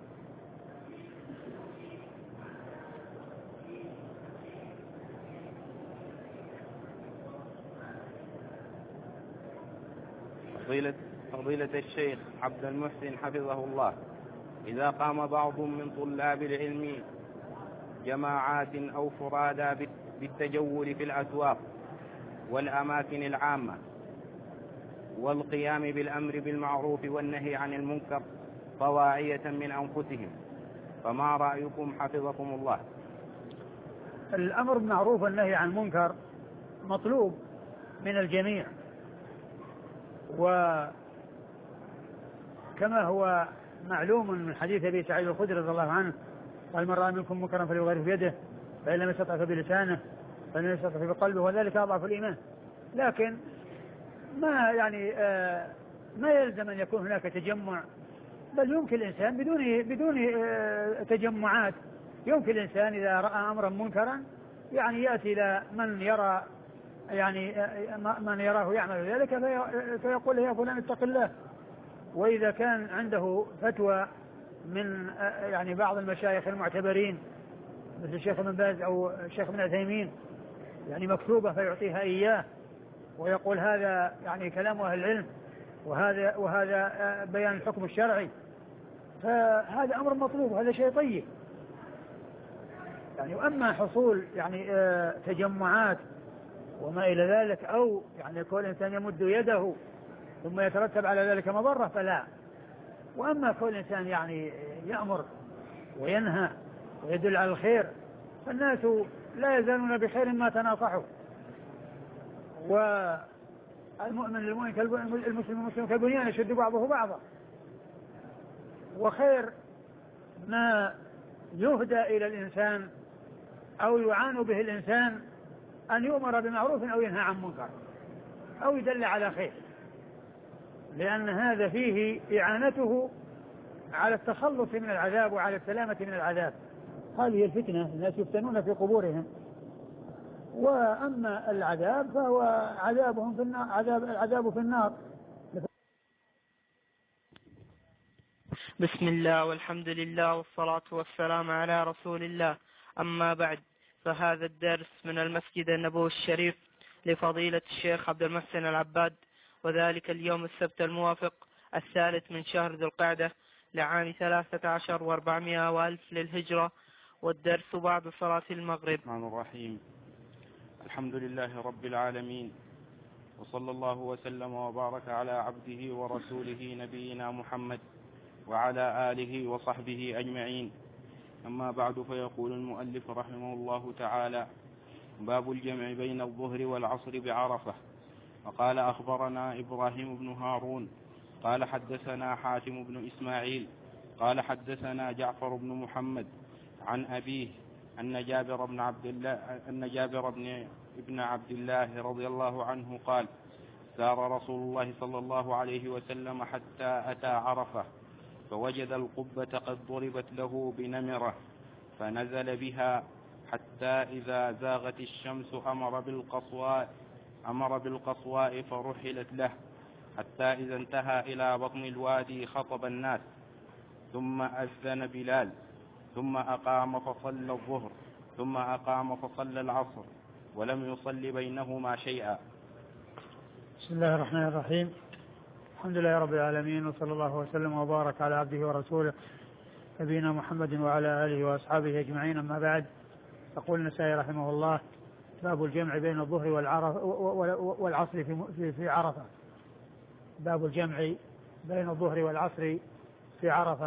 فضيلة الشيخ عبد المحسن حفظه الله، إذا قام بعض من طلاب العلم جماعات أو فرادى بالتجول في الأسواق والأماكن العامة والقيام بالأمر بالمعروف والنهي عن المنكر طواعية من أنفسهم، فما رأيكم حفظكم الله؟ الأمر بالمعروف والنهي عن المنكر مطلوب من الجميع، وكما هو معلوم من حديث أبي سعيد الخدري رضي الله عنه قال من رأى منكم منكرا فليغيره بيده فإن لم يستطع فبلسانه فإن لم يستطع بقلبه وذلك أضعف الإيمان. لكن ما يلزم أن يكون هناك تجمع بل يمكن الإنسان بدون تجمعات، يمكن الإنسان إذا رأى أمرا منكرا يعني يأتي إلى من يرى يعني من يراه يعمل ذلك فيقول يا فلان اتق الله. وإذا كان عنده فتوى من يعني بعض المشايخ المعتبرين مثل الشيخ ابن باز أو الشيخ ابن عثيمين يعني مكتوبة فيعطيها إياه ويقول هذا يعني كلام أهل العلم وهذا بيان الحكم الشرعي، فهذا أمر مطلوب وهذا شيء طيب يعني. وأما حصول يعني تجمعات وما إلى ذلك أو يعني كل إنسان يمد يده ثم يترتب على ذلك مضرة فلا. وأما كل إنسان يعني يأمر وينهى ويدل على الخير فالناس لا يزالون بخير ما تناصحوا. والمؤمن للمؤمن المسلم المسلم كالبنيان يشد بعضه بعضا. وخير ما يهدى إلى الإنسان أو يعان به الإنسان أن يؤمر بمعروف أو ينهى عن منكر أو يدل على خير، لأن هذا فيه إعانته على التخلص من العذاب وعلى السلامة من العذاب. هذه الفتنة الناس يفتنون في قبورهم. وأما العذاب فهو عذابهم في النار، العذاب في النار. بسم الله والحمد لله والصلاة والسلام على رسول الله. أما بعد، فهذا الدرس من المسجد النبوي الشريف لفضيلة الشيخ عبد المحسن العباد، وذلك اليوم السبت الموافق 3 من شهر ذو القعدة لعام 13 و400 وألف للهجرة، والدرس بعد صلاة المغرب. الرحمن الرحيم. الحمد لله رب العالمين، وصلى الله وسلم وبارك على عبده ورسوله نبينا محمد وعلى آله وصحبه أجمعين. أما بعد، فيقول المؤلف رحمه الله تعالى: باب الجمع بين الظهر والعصر بعرفة. وقال: أخبرنا إبراهيم بن هارون قال حدثنا حاتم بن إسماعيل قال حدثنا جعفر بن محمد عن أبيه أن جابر بن عبد الله رضي الله عنه قال: سار رسول الله صلى الله عليه وسلم حتى أتى عرفة فوجد القبة قد ضربت له بنمرة فنزل بها حتى إذا زاغت الشمس أمر بالقصواء فرحلت له حتى إذا انتهى إلى بطن الوادي خطب الناس ثم أذن بلال ثم أقام فصلى الظهر ثم أقام فصلى العصر ولم يصل بينهما شيئا. بسم الله الرحمن الرحيم. الحمد لله رب العالمين، وصلى الله وسلم وبارك على عبده ورسوله نبينا محمد وعلى آله وأصحابه أجمعين. أما بعد، يقول النسائي رحمه الله: باب الجمع بين الظهر والعصر في عرفة. باب الجمع بين الظهر والعصر في عرفة.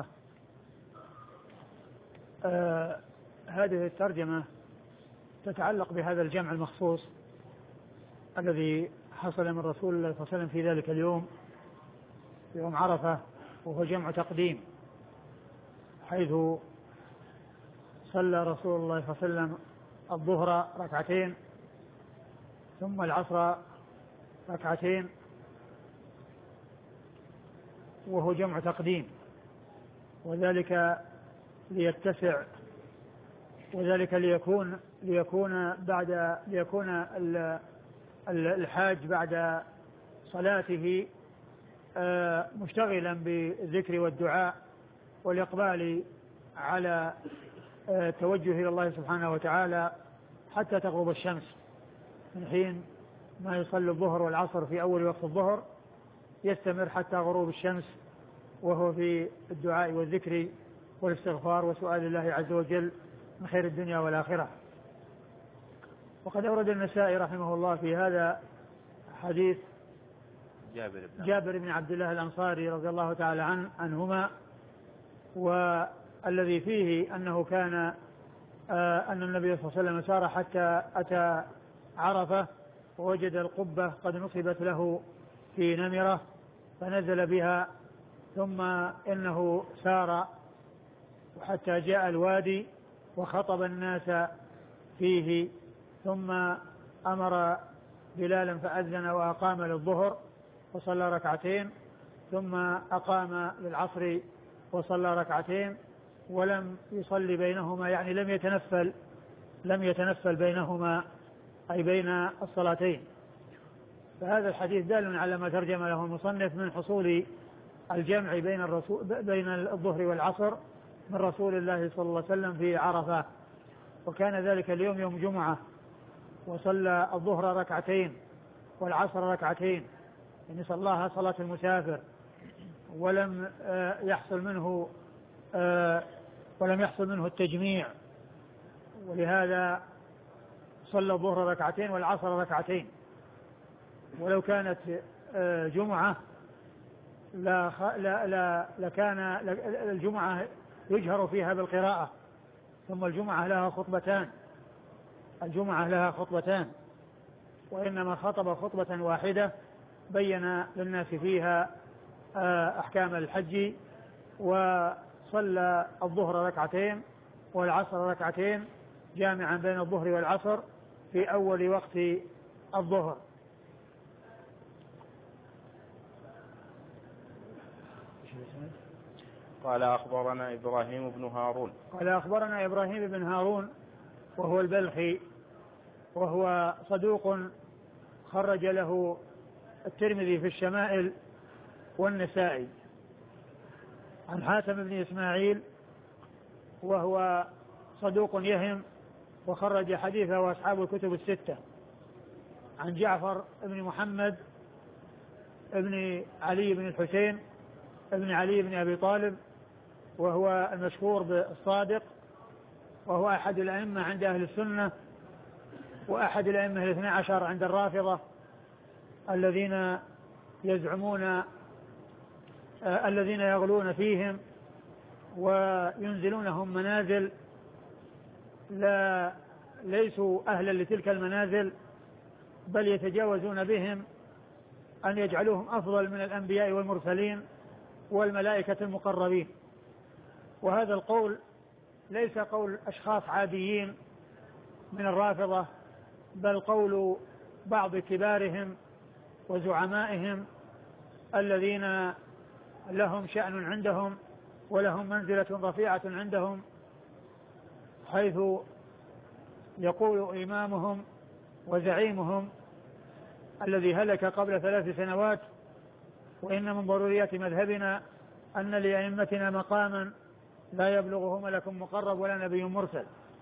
هذه الترجمة تتعلق بهذا الجمع المخصوص الذي حصل من رسول الله صلى الله عليه وسلم في ذلك اليوم، في يوم عرفة، وهو جمع تقديم، حيث صلى رسول الله صلى الله عليه وسلم الظهر ركعتين ثم العصر ركعتين، وهو جمع تقديم، وذلك ليتسع، وذلك ليكون الحاج بعد صلاته مشتغلا بالذكر والدعاء والإقبال على التوجه إلى الله سبحانه وتعالى حتى تغرب الشمس، من حين ما يصلي الظهر والعصر في أول وقت الظهر يستمر حتى غروب الشمس، وهو في الدعاء والذكر والاستغفار وسؤال الله عز وجل من خير الدنيا والآخرة. وقد أورد النسائي رحمه الله في هذا حديث جابر بن عبد الله الأنصاري رضي الله تعالى عنهما، والذي فيه أنه كان أن النبي صلى الله عليه وسلم سار حتى أتى عرفة ووجد القبة قد نصبت له في نمرة فنزل بها، ثم إنه سار حتى جاء الوادي وخطب الناس فيه، ثم أمر بلالا فأذن وأقام للظهر وصلى ركعتين، ثم أقام للعصر وصلى ركعتين ولم يصلي بينهما، يعني لم يتنفل بينهما أي بين الصلاتين. فهذا الحديث دال على ما ترجم له المصنف من حصول الجمع بين الظهر والعصر من رسول الله صلى الله عليه وسلم في عرفة، وكان ذلك اليوم يوم جمعة، وصلى الظهر ركعتين والعصر ركعتين، يعني صلاها صلاة المسافر، ولم يحصل منه التجميع، ولهذا صلى الظهر ركعتين والعصر ركعتين. ولو كانت جمعة لكان الجمعة يجهر فيها بالقراءة، ثم الجمعة لها خطبتان، وإنما خطب خطبة واحدة بين للناس فيها أحكام الحج، وصلى الظهر ركعتين والعصر ركعتين جامعا بين الظهر والعصر في أول وقت الظهر. قال أخبرنا إبراهيم بن هارون وهو البلخي، وهو صدوق خرج له الترمذي في الشمائل والنسائي. عن حاتم بن إسماعيل وهو صدوق يهم وخرج حديثه وأصحاب الكتب الستة. عن جعفر بن محمد ابن علي بن الحسين ابن علي بن أبي طالب، وهو المشهور بالصادق، وهو أحد الأئمة عند أهل السنة، وأحد الأئمة الاثنى عشر عند الرافضة الذين يغلون فيهم وينزلونهم منازل ليسوا أهلا لتلك المنازل، بل يتجاوزون بهم أن يجعلوهم أفضل من الأنبياء والمرسلين والملائكة المقربين. وهذا القول ليس قول أشخاص عاديين من الرافضة، بل قول بعض كبارهم وزعمائهم الذين لهم شأن عندهم ولهم منزلة رفيعة عندهم، حيث يقول إمامهم وزعيمهم الذي هلك قبل 3 سنوات: وإن من ضروريات مذهبنا أن لأئمتنا مقاما لا يبلغه ملك مقرب ولا نبي مرسل.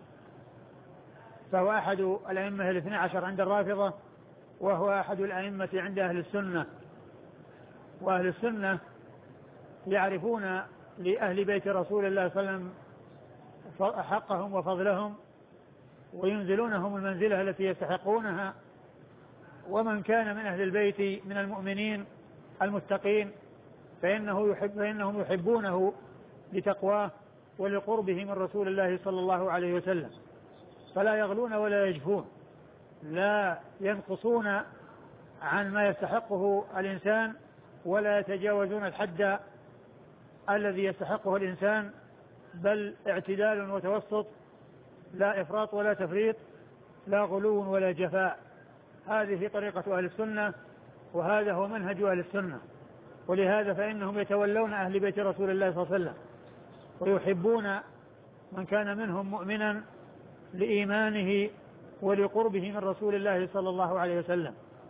فهو أحد الأئمة الاثنى عشر عند الرافضة، وهو أحد الأئمة عند أهل السنة. وأهل السنة يعرفون لأهل بيت رسول الله صلى الله عليه وسلم حقهم وفضلهم، وينزلونهم المنزلة التي يستحقونها. ومن كان من أهل البيت من المؤمنين المتقين فإنهم يحبونه لتقواه ولقربه من رسول الله صلى الله عليه وسلم، فلا يغلون ولا يجفون، لا ينقصون عن ما يستحقه الإنسان ولا يتجاوزون الحد الذي يستحقه الإنسان، بل اعتدال وتوسط، لا إفراط ولا تفريط، لا غلو ولا جفاء. هذه طريقة أهل السنة، وهذا هو منهج أهل السنة. ولهذا فإنهم يتولون أهل بيت رسول الله صلى الله عليه وسلم، ويحبون من كان منهم مؤمنا لإيمانه ولقربه من رسول الله صلى الله عليه وسلم.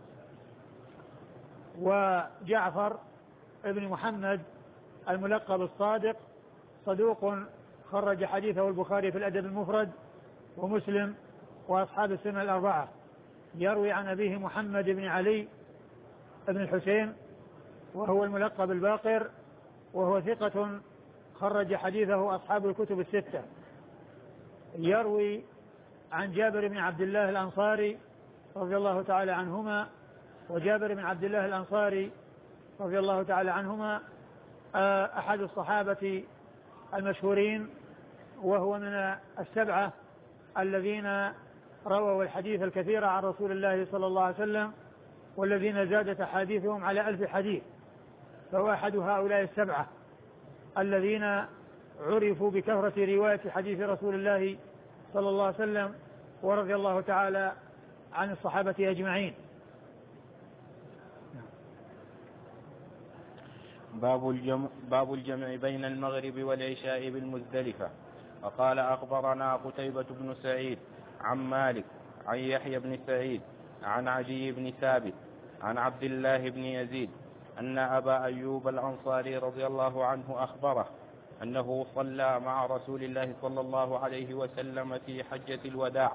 وجعفر ابن محمد الملقب الصادق صدوق خرج حديثه البخاري في الأدب المفرد ومسلم وأصحاب السنة الأربعة. يروي عن أبيه محمد بن علي بن الحسين وهو الملقب الباقر، وهو ثقة خرج حديثه أصحاب الكتب الستة. يروي عن جابر بن عبد الله الأنصاري رضي الله تعالى عنهما، وجابر بن عبد الله الأنصاري رضي الله تعالى عنهما أحد الصحابة المشهورين، وهو من السبعة الذين رووا الحديث الكثير عن رسول الله صلى الله عليه وسلم، والذين زادت أحاديثهم على 1000 حديث. فهو أحد هؤلاء السبعة الذين عرفوا بكثرة رواية حديث رسول الله صلى الله عليه وسلم، ورضي الله تعالى عن الصحابة أجمعين. باب الجمع بين المغرب والعشاء بالمزدلفة. وقال أخبرنا قتيبة بن سعيد عن مالك عن يحيى بن سعيد عن عدي بن ثابت عن عبد الله بن يزيد أن أبا أيوب الأنصاري رضي الله عنه أخبره أنه صلى مع رسول الله صلى الله عليه وسلم في حجة الوداع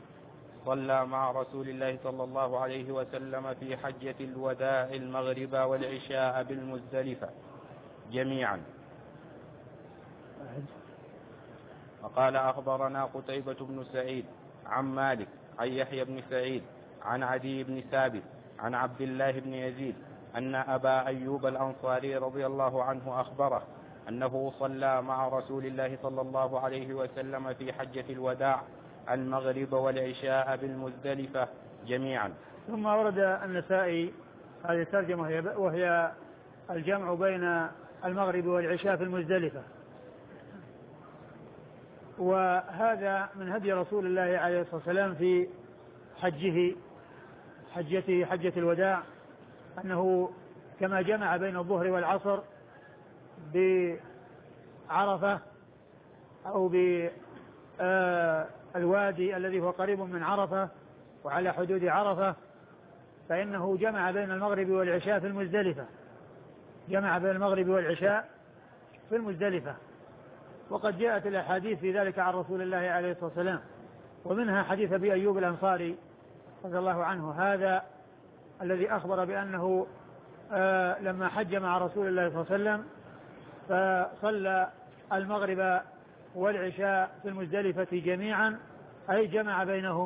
المغرب والعشاء بالمزدلفة جميعا. وقال أخبرنا قتيبة بن سعيد عن مالك عن يحيى بن سعيد عن عدي بن ثابت عن عبد الله بن يزيد أن أبا أيوب الأنصاري رضي الله عنه أخبره أنه صلى مع رسول الله صلى الله عليه وسلم في حجة الوداع المغرب والعشاء بالمزدلفة جميعا. ثم ورد النسائي هذه الترجمة وهي الجمع بين المغرب والعشاء في المزدلفة. وهذا من هدي رسول الله عليه الصلاة والسلام في حجة الوداع، أنه كما جمع بين الظهر والعصر بعرفة أو بالوادي الذي هو قريب من عرفة وعلى حدود عرفة، فإنه جمع بين المغرب والعشاء في المزدلفة، وقد جاءت الأحاديث في ذلك عن رسول الله عليه الصلاة والسلام، ومنها حديث أبي أيوب الأنصاري رضي الله عنه، هذا الذي أخبر بأنه لما حج مع رسول الله صلى الله عليه وسلم فصلى المغرب والعشاء في المزدلفة جميعا، أي جمع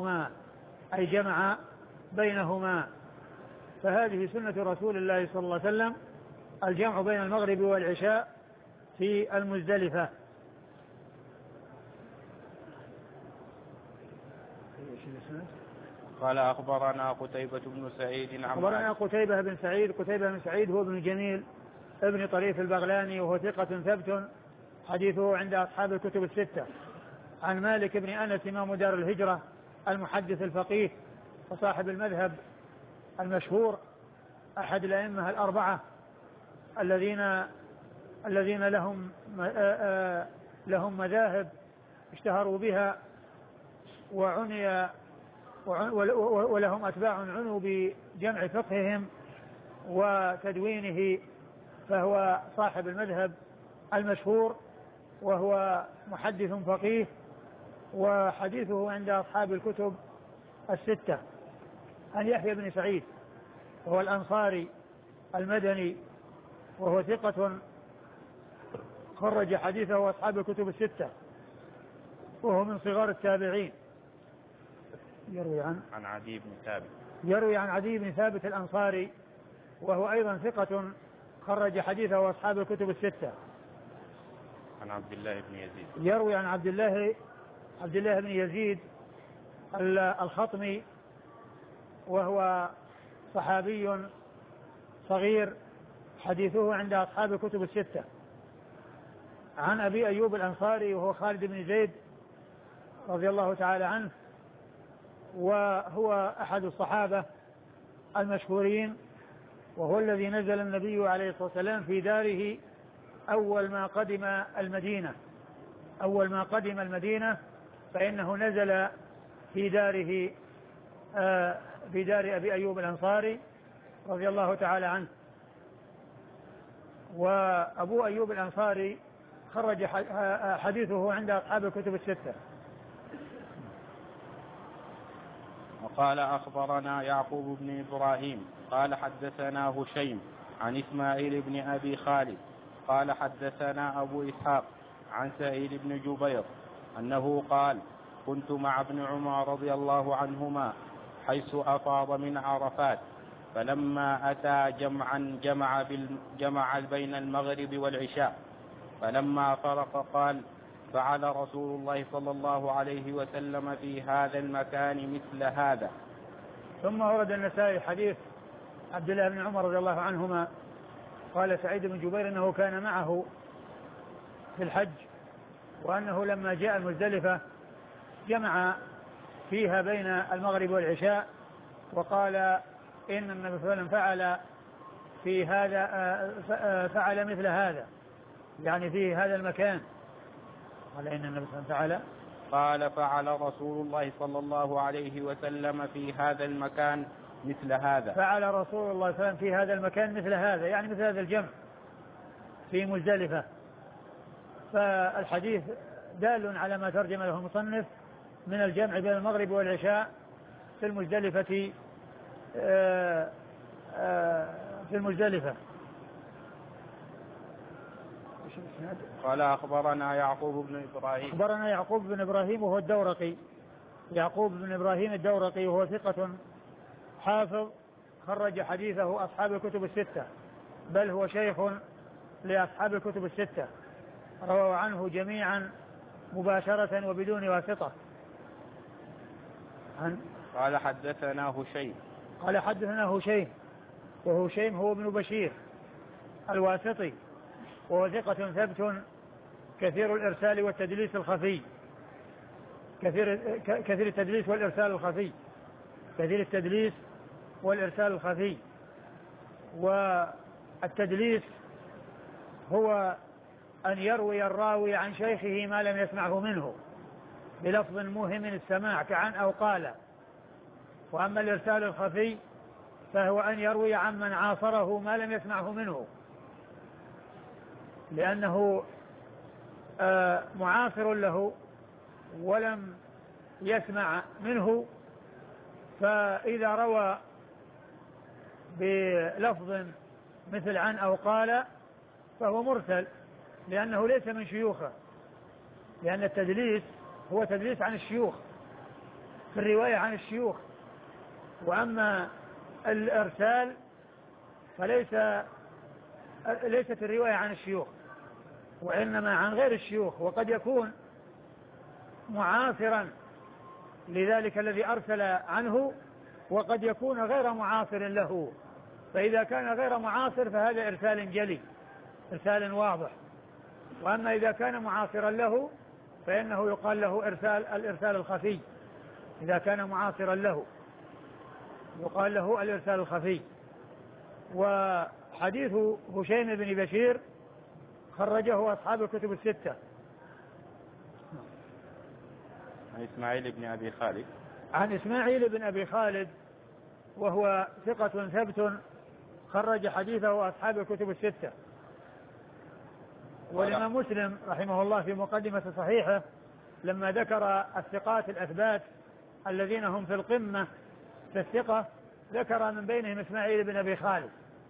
بينهما. فهذه سنة رسول الله صلى الله عليه وسلم، الجمع بين المغرب والعشاء في المزدلفة. قال أخبرنا قتيبة بن سعيد أخبرنا قتيبة بن سعيد هو ابن جميل ابن طريف البغلاني، وهو ثقة ثبت، حديثه عند أصحاب الكتب الستة. عن مالك بن أنس إمام دار الهجرة المحدث الفقيه وصاحب المذهب المشهور، أحد الأئمة الأربعة الذين لهم مذاهب اشتهروا بها ولهم أتباع عنوا بجمع فقههم وتدوينه، فهو صاحب المذهب المشهور وهو محدث فقيه، وحديثه عند أصحاب الكتب الستة. عن يحيى بن سعيد وهو الأنصاري المدني، وهو ثقة خرج حديثه أصحاب الكتب الستة، وهو من صغار التابعين. يروي عن عدي بن ثابت الأنصاري، وهو أيضا ثقة خرج حديثه أصحاب الكتب الستة. عن عبد الله بن يزيد يروي عن عبد الله بن يزيد الخطمي، وهو صحابي صغير، حديثه عند أصحاب الكتب الستة. عن أبي أيوب الأنصاري وهو خالد بن زيد رضي الله تعالى عنه، وهو أحد الصحابة المشهورين، وهو الذي نزل النبي عليه الصلاة والسلام في داره أول ما قدم المدينة، فإنه نزل في داره في دار أبي أيوب الأنصاري رضي الله تعالى عنه. وأبو أيوب الأنصاري خرج حديثه عند أصحاب الكتب الستة. وقال أخبرنا يعقوب بن إبراهيم قال حدثنا هشيم عن إسماعيل بن أبي خالد قال حدثنا أبو إسحاق عن سعيد بن جبير أنه قال كنت مع ابن عمر رضي الله عنهما حيث أفاض من عرفات، فلما أتى جمع بين المغرب والعشاء، فلما فرق قال فعل رسول الله صلى الله عليه وسلم في هذا المكان مثل هذا. ثم ورد النسائي حديث عبد الله بن عمر رضي الله عنهما قال سعيد بن جبير أنه كان معه في الحج، وأنه لما جاء المزدلفة جمع فيها بين المغرب والعشاء، وقال إن النبي صلى الله عليه وسلم فعل في هذا فعل مثل هذا، يعني في هذا المكان. قال إن النبي صلى الله عليه وسلم قال فعل رسول الله صلى الله عليه وسلم في هذا المكان مثل هذا. فعل رسول الله صلى الله عليه وسلم في هذا المكان مثل هذا، يعني مثل هذا الجمع في مزدلفة. فالحديث دال على ما ترجم له المصنف من الجمع بين المغرب والعشاء في المزدلفة في المزدلفة. قال أخبرنا يعقوب بن إبراهيم. أخبرنا يعقوب بن إبراهيم وهو الدورقي، يعقوب بن إبراهيم الدورقي، وهو ثقة حافظ خرج حديثه أصحاب الكتب الستة، بل هو شيخ لأصحاب الكتب الستة، رووا عنه جميعا مباشرة وبدون واسطة. قال حدثنا هشيم. قال حدثنا هشيم، وهشيم هو ابن بشير الواسطي، وهو ثقة ثبت كثير الإرسال والتدليس الخفي، كثير التدليس والإرسال الخفي، كثير التدليس والإرسال الخفي. والتدليس هو أن يروي الراوي عن شيخه ما لم يسمعه منه بلفظ موهم السماع كعن أو قال. وأما الإرسال الخفي فهو أن يروي عن من عاصره ما لم يسمعه منه، لأنه معاصر له ولم يسمع منه، فإذا روى بلفظ مثل عن أو قال فهو مرسل، لأنه ليس من شيوخه، لأن التدليس هو تدليس عن الشيوخ في الرواية عن الشيوخ. وأما الإرسال ليست الرواية عن الشيوخ، وإنما عن غير الشيوخ، وقد يكون معاصرا لذلك الذي أرسل عنه، وقد يكون غير معاصر له. فإذا كان غير معاصر فهذا إرسال جلي، إرسال واضح. وأما إذا كان معاصرا له فإنه يقال له الإرسال الخفي. إذا كان معاصرا له يقال له الإرسال الخفي. وحديث هشيم بن بشير خرجه أصحاب الكتب الستة. عن إسماعيل بن أبي خالد. عن إسماعيل بن أبي خالد وهو ثقة ثبت خرج حديثه أصحاب الكتب الستة. والإمام مسلم رحمه الله في مقدمة صحيحه لما ذكر الثقات الأثبات الذين هم في القمة في الثقة ذكر من بينهم إسماعيل بن أبي خالد،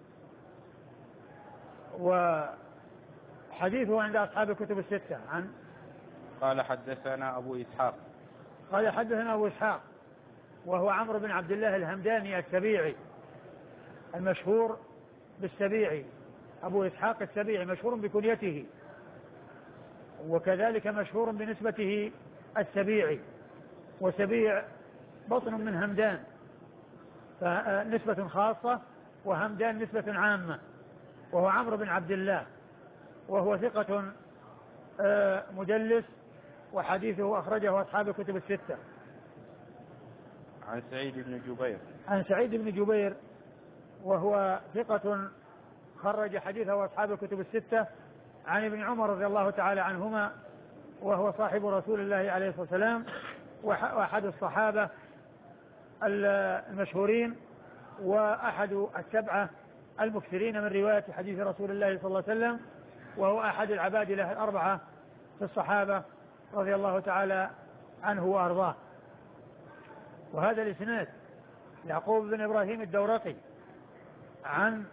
وحديثه عند أصحاب الكتب الستة. قال حدثنا أبو إسحاق. قال حدثنا أبو إسحاق وهو عمرو بن عبد الله الهمداني السبيعي المشهور بالسبيعي، أبو إسحاق السبيعي مشهور بكنيته، وكذلك مشهور بنسبته السبيعي، وسبيع بطن من همدان، فنسبة خاصة، وهمدان نسبة عامة، وهو عمرو بن عبد الله، وهو ثقة مدلس، وحديثه أخرجه أصحاب الكتب الستة. عن سعيد بن جبير. عن سعيد بن جبير وهو ثقة خرج حديثه أصحاب الكتب الستة عن ابن عمر رضي الله تعالى عنهما، وهو صاحب رسول الله عليه الصلاة والسلام وأحد الصحابة المشهورين، وأحد السبعة المكثرين من رواية حديث رسول الله صلى الله عليه وسلم، وهو أحد العباد له الأربعة في الصحابة رضي الله تعالى عنه وأرضاه. وهذا الإسناد يعقوب بن إبراهيم الدورقي عن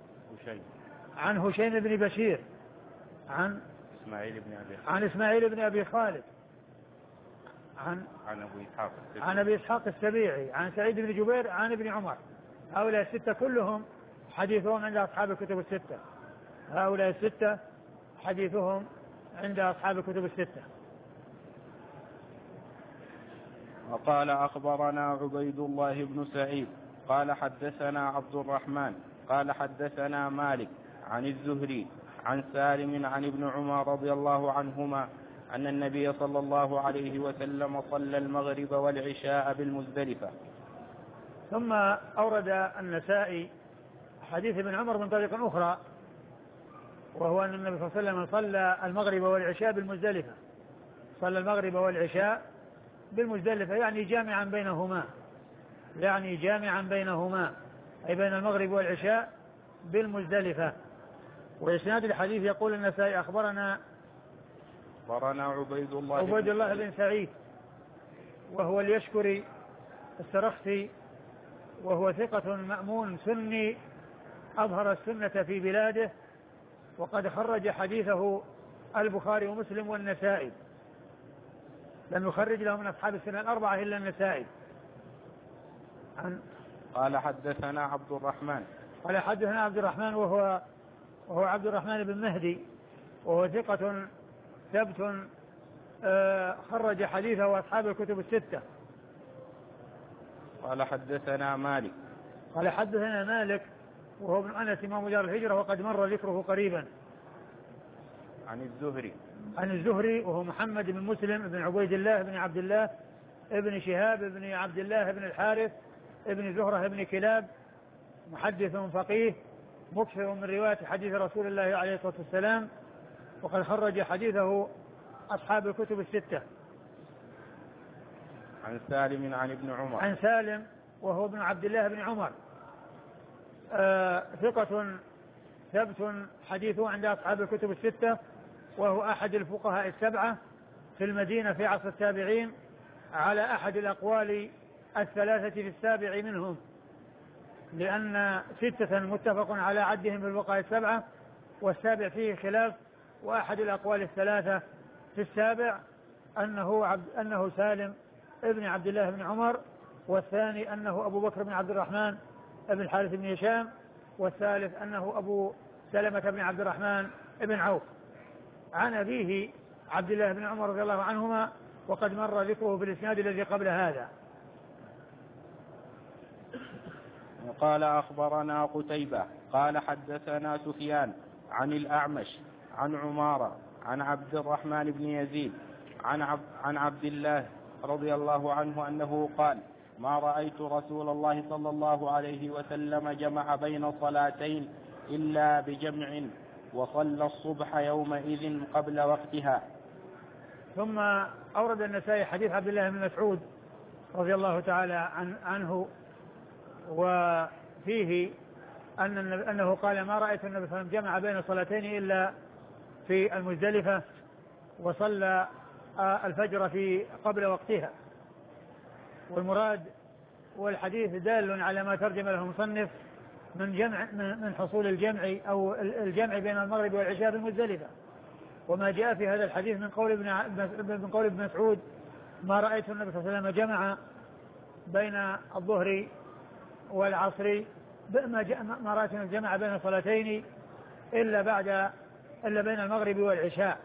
هشيم بن بشير عن إسماعيل بن أبي خالد عن أبي إسحاق السبيعي عن سعيد بن جبير عن ابن عمر. هؤلاء الستة كلهم حديثهم عند أصحاب الكتب الستة. هؤلاء الستة حديثهم عند أصحاب الكتب الستة. وقال أخبرنا عبيد الله بن سعيد قال حدثنا عبد الرحمن قال حدثنا مالك عن الزهري عن سالم عن ابن عمر رضي الله عنهما أن النبي صلى الله عليه وسلم صلى المغرب والعشاء بالمزدلفة. ثم أورد النسائي حديث ابن عمر من طريق أخرى، وهو أن النبي صلى الله عليه وسلم صلى المغرب والعشاء بالمزدلفة، صلى المغرب والعشاء بالمزدلفة، يعني جامعا بينهما، أي بين المغرب والعشاء بالمزدلفة. وإسناد الحديث يقول النسائي أخبرنا عبيد الله بن سعيد وهو اليشكري السرخسي، وهو ثقة مأمون سني أظهر السنة في بلاده، وقد خرج حديثه البخاري ومسلم والنسائي، لم يخرج له من أصحاب السنة الأربعة إلا النسائي. قال حدثنا عبد الرحمن وهو عبد الرحمن بن مهدي، وهو ثقة ثبت خرج حديثه أصحاب الكتب الستة. قال حدثنا مالك وهو ابن أنس إمام دار الهجرة، وقد مر ذكره قريبا. عن الزهري وهو محمد بن مسلم بن عبيد الله بن عبد الله ابن شهاب بن عبد الله بن الحارث ابن زهرة بن كلاب، محدث فقيه مكثر من رواية حديث رسول الله عليه الصلاة والسلام، وقد خرج حديثه أصحاب الكتب الستة. عن سالم عن ابن عمر. عن سالم وهو ابن عبد الله بن عمر، ثقة ثبت حديثه عند أصحاب الكتب الستة، وهو أحد الفقهاء السبعة في المدينة في عصر التابعين، على أحد الأقوال الثلاثة في السابع منهم، لأن 6 متفق على عدهم بالفقهاء السبعة، والسابع فيه خلاف، وأحد الأقوال الثلاثة في السابع أنه سالم ابن عبد الله بن عمر، والثاني أنه أبو بكر بن عبد الرحمن ابن الحارث بن هشام، والثالث أنه أبو سلمة بن عبد الرحمن بن عوف، عن أبيه عبد الله بن عمر رضي الله عنهما، وقد مر ذكره في الإسناد الذي قبل هذا. قال أخبرنا قتيبة قال حدثنا سفيان عن الأعمش عن عمارة عن عبد الرحمن بن يزيد عن عبد الله رضي الله عنه أنه قال: ما رأيت رسول الله صلى الله عليه وسلم جمع بين صلاتين إلا بجمع، وصلى الصبح يومئذ قبل وقتها. ثم أورد النسائي حديث عبد الله بن مسعود رضي الله تعالى عنه، وفيه أنه قال: ما رأيت النبي صلى الله عليه وسلم جمع بين صلاتين إلا في المزدلفة، وصلى الفجر في قبل وقتها. والمراد والحديث دال على ما ترجم له المصنف من حصول الجمع أو الجمع بين المغرب والعشاء في المزدلفة، وما جاء في هذا الحديث من قول ابن مسعود: ما رأيت النبي صلى الله عليه وسلم جمع بين الظهر والعصر، ما رأيت النبي جمع بين صلاتين إلا بين المغرب والعشاء،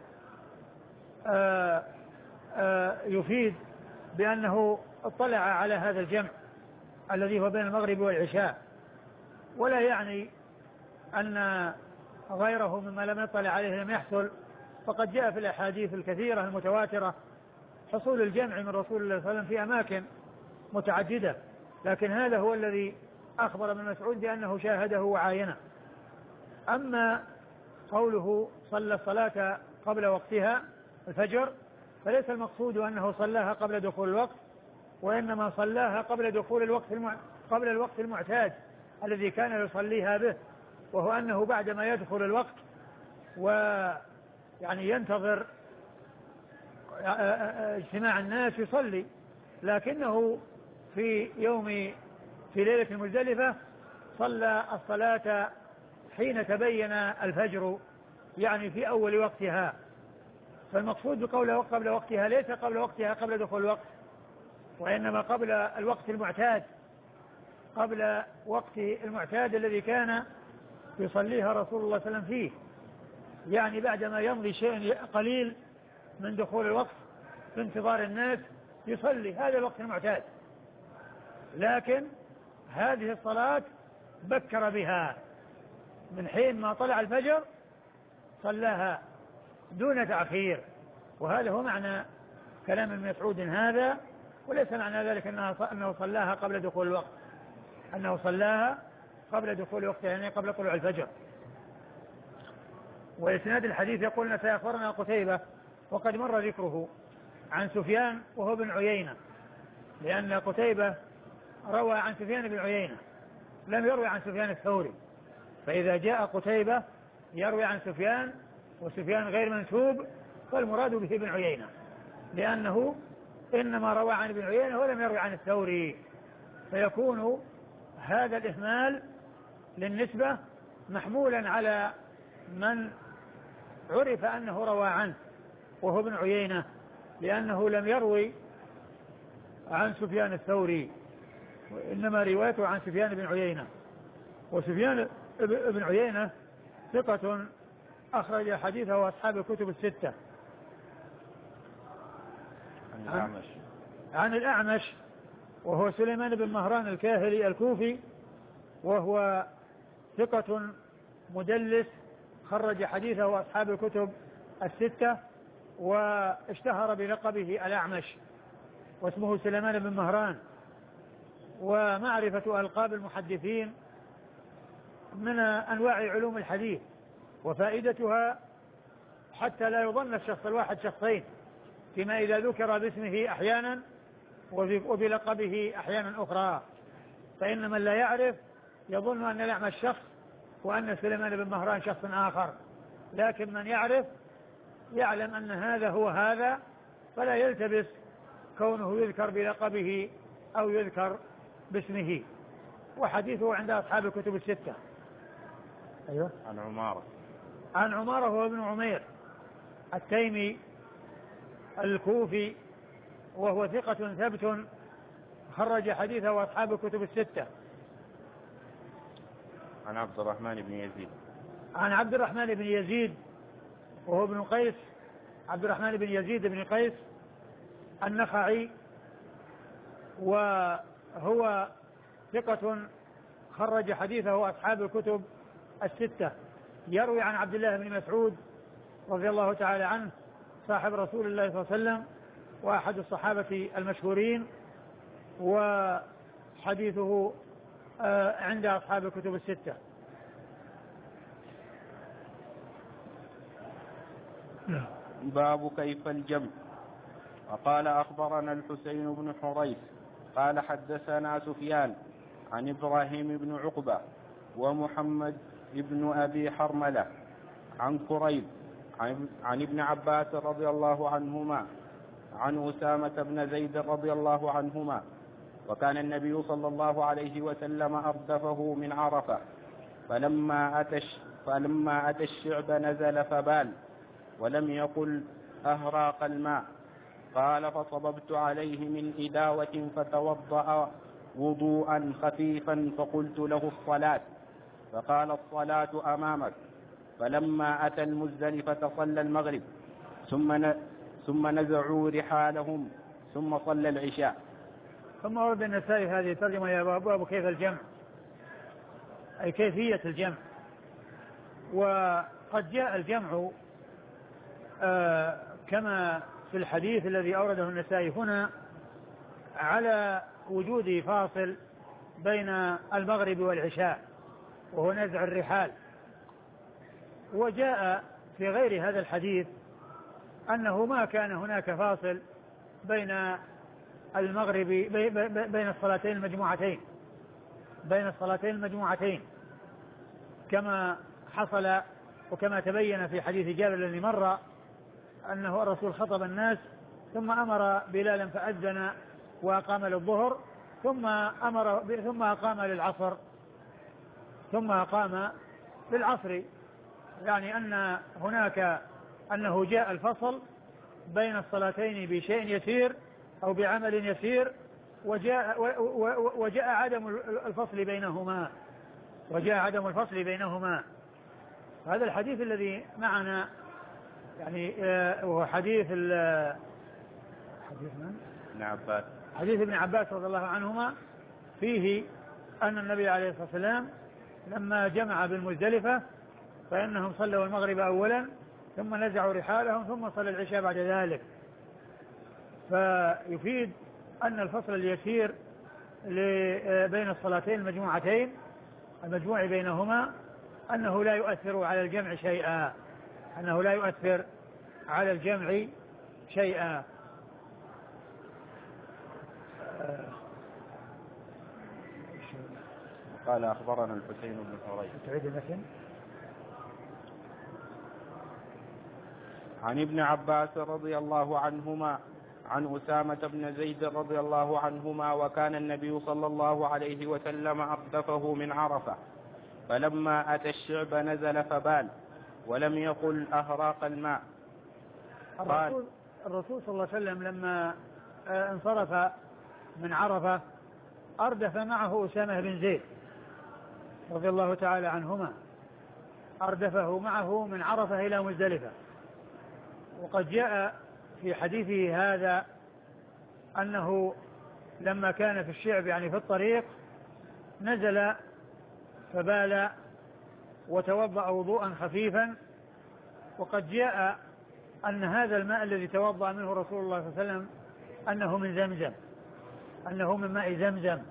يفيد بأنه اطلع على هذا الجمع الذي هو بين المغرب والعشاء، ولا يعني أن غيره مما لم يطلع عليه لم يحصل، فقد جاء في الأحاديث الكثيرة المتواترة حصول الجمع من رسول الله صلى الله عليه وسلم في أماكن متعددة، لكن هذا هو الذي أخبر ابن مسعود بأنه شاهده وعاينه. أما قوله صلى الصلاة قبل وقتها الفجر، فليس المقصود أنه صلاها قبل دخول الوقت، وإنما صلاها قبل الوقت المعتاد الذي كان يصليها به، وهو أنه بعدما يدخل الوقت ويعني ينتظر اجتماع الناس يصلي، لكنه في ليلة المزدلفة صلى الصلاة حين تبين الفجر، يعني في أول وقتها. فالمقصود بقوله قبل وقتها ليس قبل وقتها قبل دخول الوقت، وإنما قبل الوقت المعتاد، قبل وقت المعتاد الذي كان يصليها رسول الله صلى الله عليه وسلم فيه، يعني بعدما يمضي شيء قليل من دخول الوقت في انتظار الناس يصلي، هذا الوقت المعتاد. لكن هذه الصلاة بكر بها من حين ما طلع الفجر، صلاها دون تأخير، وهذا هو معنى كلام ابن مسعود هذا، وليس معنى ذلك أنه صلاها قبل دخول الوقت، أنه صلاها قبل دخول وقتها يعني قبل طلوع الفجر. وإسناد الحديث يقولنا سيخبرنا قتيبة وقد مر ذكره عن سفيان وهو بن عيينة، لأن قتيبة روى عن سفيان بن عيينة لم يروي عن سفيان الثوري، فإذا جاء قتيبة يروي عن سفيان وسفيان غير منسوب فالمراد به ابن عيينة، لأنه إنما روى عن ابن عيينة ولم يروي عن الثوري، فيكون هذا الإهمال للنسبة محمولا على من عرف أنه روى عنه وهو ابن عيينة، لأنه لم يروي عن سفيان الثوري وإنما روايته عن سفيان بن عيينة. وسفيان بن عيينة ثقة أخرج حديثه أصحاب الكتب الستة. عن الأعمش وهو سليمان بن مهران الكاهلي الكوفي، وهو ثقة مدلس خرج حديثه أصحاب الكتب الستة، واشتهر بلقبه الأعمش، واسمه سليمان بن مهران. ومعرفة ألقاب المحدثين من أنواع علوم الحديث، وفائدتها حتى لا يظن الشخص الواحد شخصين، فيما إذا ذكر باسمه أحيانا وبلقبه أحيانا أخرى، فإن من لا يعرف يظن أن الأعمش شخص وأن سليمان بن مهران شخص آخر، لكن من يعرف يعلم أن هذا هو هذا، فلا يلتبس كونه يذكر بلقبه أو يذكر باسمه. وحديثه عند أصحاب الكتب الستة. أيوة. عن عمارة هو ابن عمير التيمي الكوفي، وهو ثقة ثبت خرج حديثه وأصحاب الكتب الستة. عن عبد الرحمن بن يزيد. عن عبد الرحمن بن يزيد وهو ابن قيس، عبد الرحمن بن يزيد بن قيس النخعي، وهو ثقة خرج حديثه أصحاب الكتب الستة. يروي عن عبد الله بن مسعود رضي الله تعالى عنه صاحب رسول الله صلى الله عليه وسلم وأحد الصحابة المشهورين، وحديثه عند أصحاب الكتب الستة. باب كيف الجمع. وقال أخبرنا الحسين بن حريث قال حدثنا سفيان عن إبراهيم بن عقبة ومحمد بن أبي حرملة عن كريب عن ابن عباس رضي الله عنهما عن أسامة بن زيد رضي الله عنهما. وكان النبي صلى الله عليه وسلم أردفه من عرفة، فلما أتى الشعب نزل فبال، ولم يقل أهراق الماء. قال فصببت عليه من إداوة فتوضأ وضوءا خفيفا، فقلت له الصلاة، فقال الصلاة أمامك. فلما أتى المزدلفة صلى المغرب ثم نزعوا رحالهم ثم صلى العشاء. ثم ورد النسائي هذه الترجمة يا باب كيف الجمع، أي كيفية الجمع. وقد جاء الجمع كما في الحديث الذي أورده النسائي هنا على وجود فاصل بين المغرب والعشاء وهو نزع الرحال. وجاء في غير هذا الحديث أنه ما كان هناك فاصل بين المغرب بين الصلاتين المجموعتين كما حصل وكما تبين في حديث جابر الذي مر أنه الرسول خطب الناس ثم أمر بلالا فأذن وأقام للظهر ثم أقام للعصر، يعني أن هناك أنه جاء الفصل بين الصلاتين بشيء يسير أو بعمل يسير، وجاء عدم الفصل بينهما. هذا الحديث الذي معنا يعني وهو حديث ابن عباس رضي الله عنهما، فيه أن النبي عليه الصلاة والسلام لما جمع بالمزدلفة فإنهم صلوا المغرب أولا ثم نزعوا رحالهم ثم صلى العشاء بعد ذلك، فيفيد أن الفصل اليسير بين الصلاتين المجموعتين المجموع بينهما أنه لا يؤثر على الجمع شيئا، أنه لا يؤثر على الجمع شيئا. قال أخبرنا الحسين بن حريث. تعيد المتن. عن ابن عباس رضي الله عنهما عن أسامة بن زيد رضي الله عنهما: وكان النبي صلى الله عليه وسلم أقدفه من عرفة، فلما أتى الشعب نزل فبال ولم يقل أهراق الماء. الرسول صلى الله عليه وسلم لما انصرف من عرفة أردف معه أسامة بن زيد رضي الله تعالى عنهما، أردفه معه من عرفة إلى مزدلفة. وقد جاء في حديثه هذا أنه لما كان في الشعب يعني في الطريق نزل فبال وتوضأ وضوءا خفيفا. وقد جاء أن هذا الماء الذي توضأ منه رسول الله صلى الله عليه وسلم أنه من زمزم، أنه من ماء زمزم.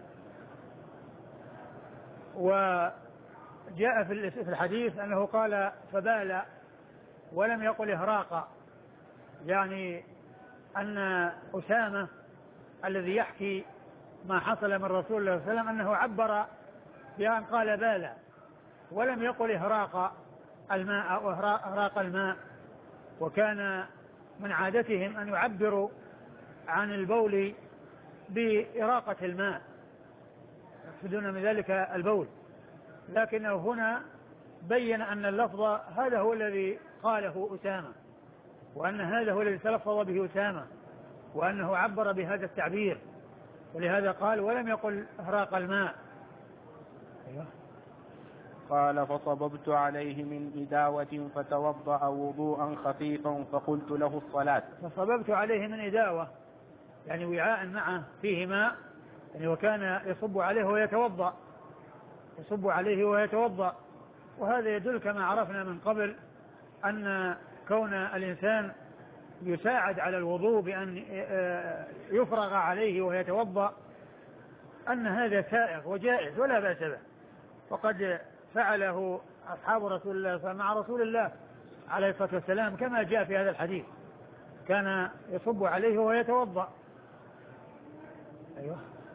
وجاء في الحديث أنه قال فبال ولم يقل إهراق، يعني أن أسامة الذي يحكي ما حصل من رسول الله صلى الله عليه وسلم أنه عبر بأن قال بالا ولم يقل إهراق الماء أو إهراق الماء. وكان من عادتهم أن يعبروا عن البول بإراقة الماء، يقصدون من ذلك البول، لكنه هنا بين أن اللفظ هذا هو الذي قاله أسامة، وأن هذا هو الذي تلفظ به أسامة، وأنه عبر بهذا التعبير، ولهذا قال ولم يقل إهراق الماء. أيوه. قال فصببت عليه من إداوة فتوضأ وضوءا خفيفا فقلت له الصلاة. فصببت عليه من إداوة يعني وعاء معه فيه ماء، يعني وكان يصب عليه ويتوضأ، يصب عليه ويتوضأ. وهذا يدل كما عرفنا من قبل أن كون الإنسان يساعد على الوضوء بأن يفرغ عليه ويتوضأ أن هذا سائغ وجائز ولا بأس به، وقد فعله أصحاب رسول الله مع رسول الله عليه الصلاة والسلام كما جاء في هذا الحديث، كان يصب عليه ويتوضأ. أيوه.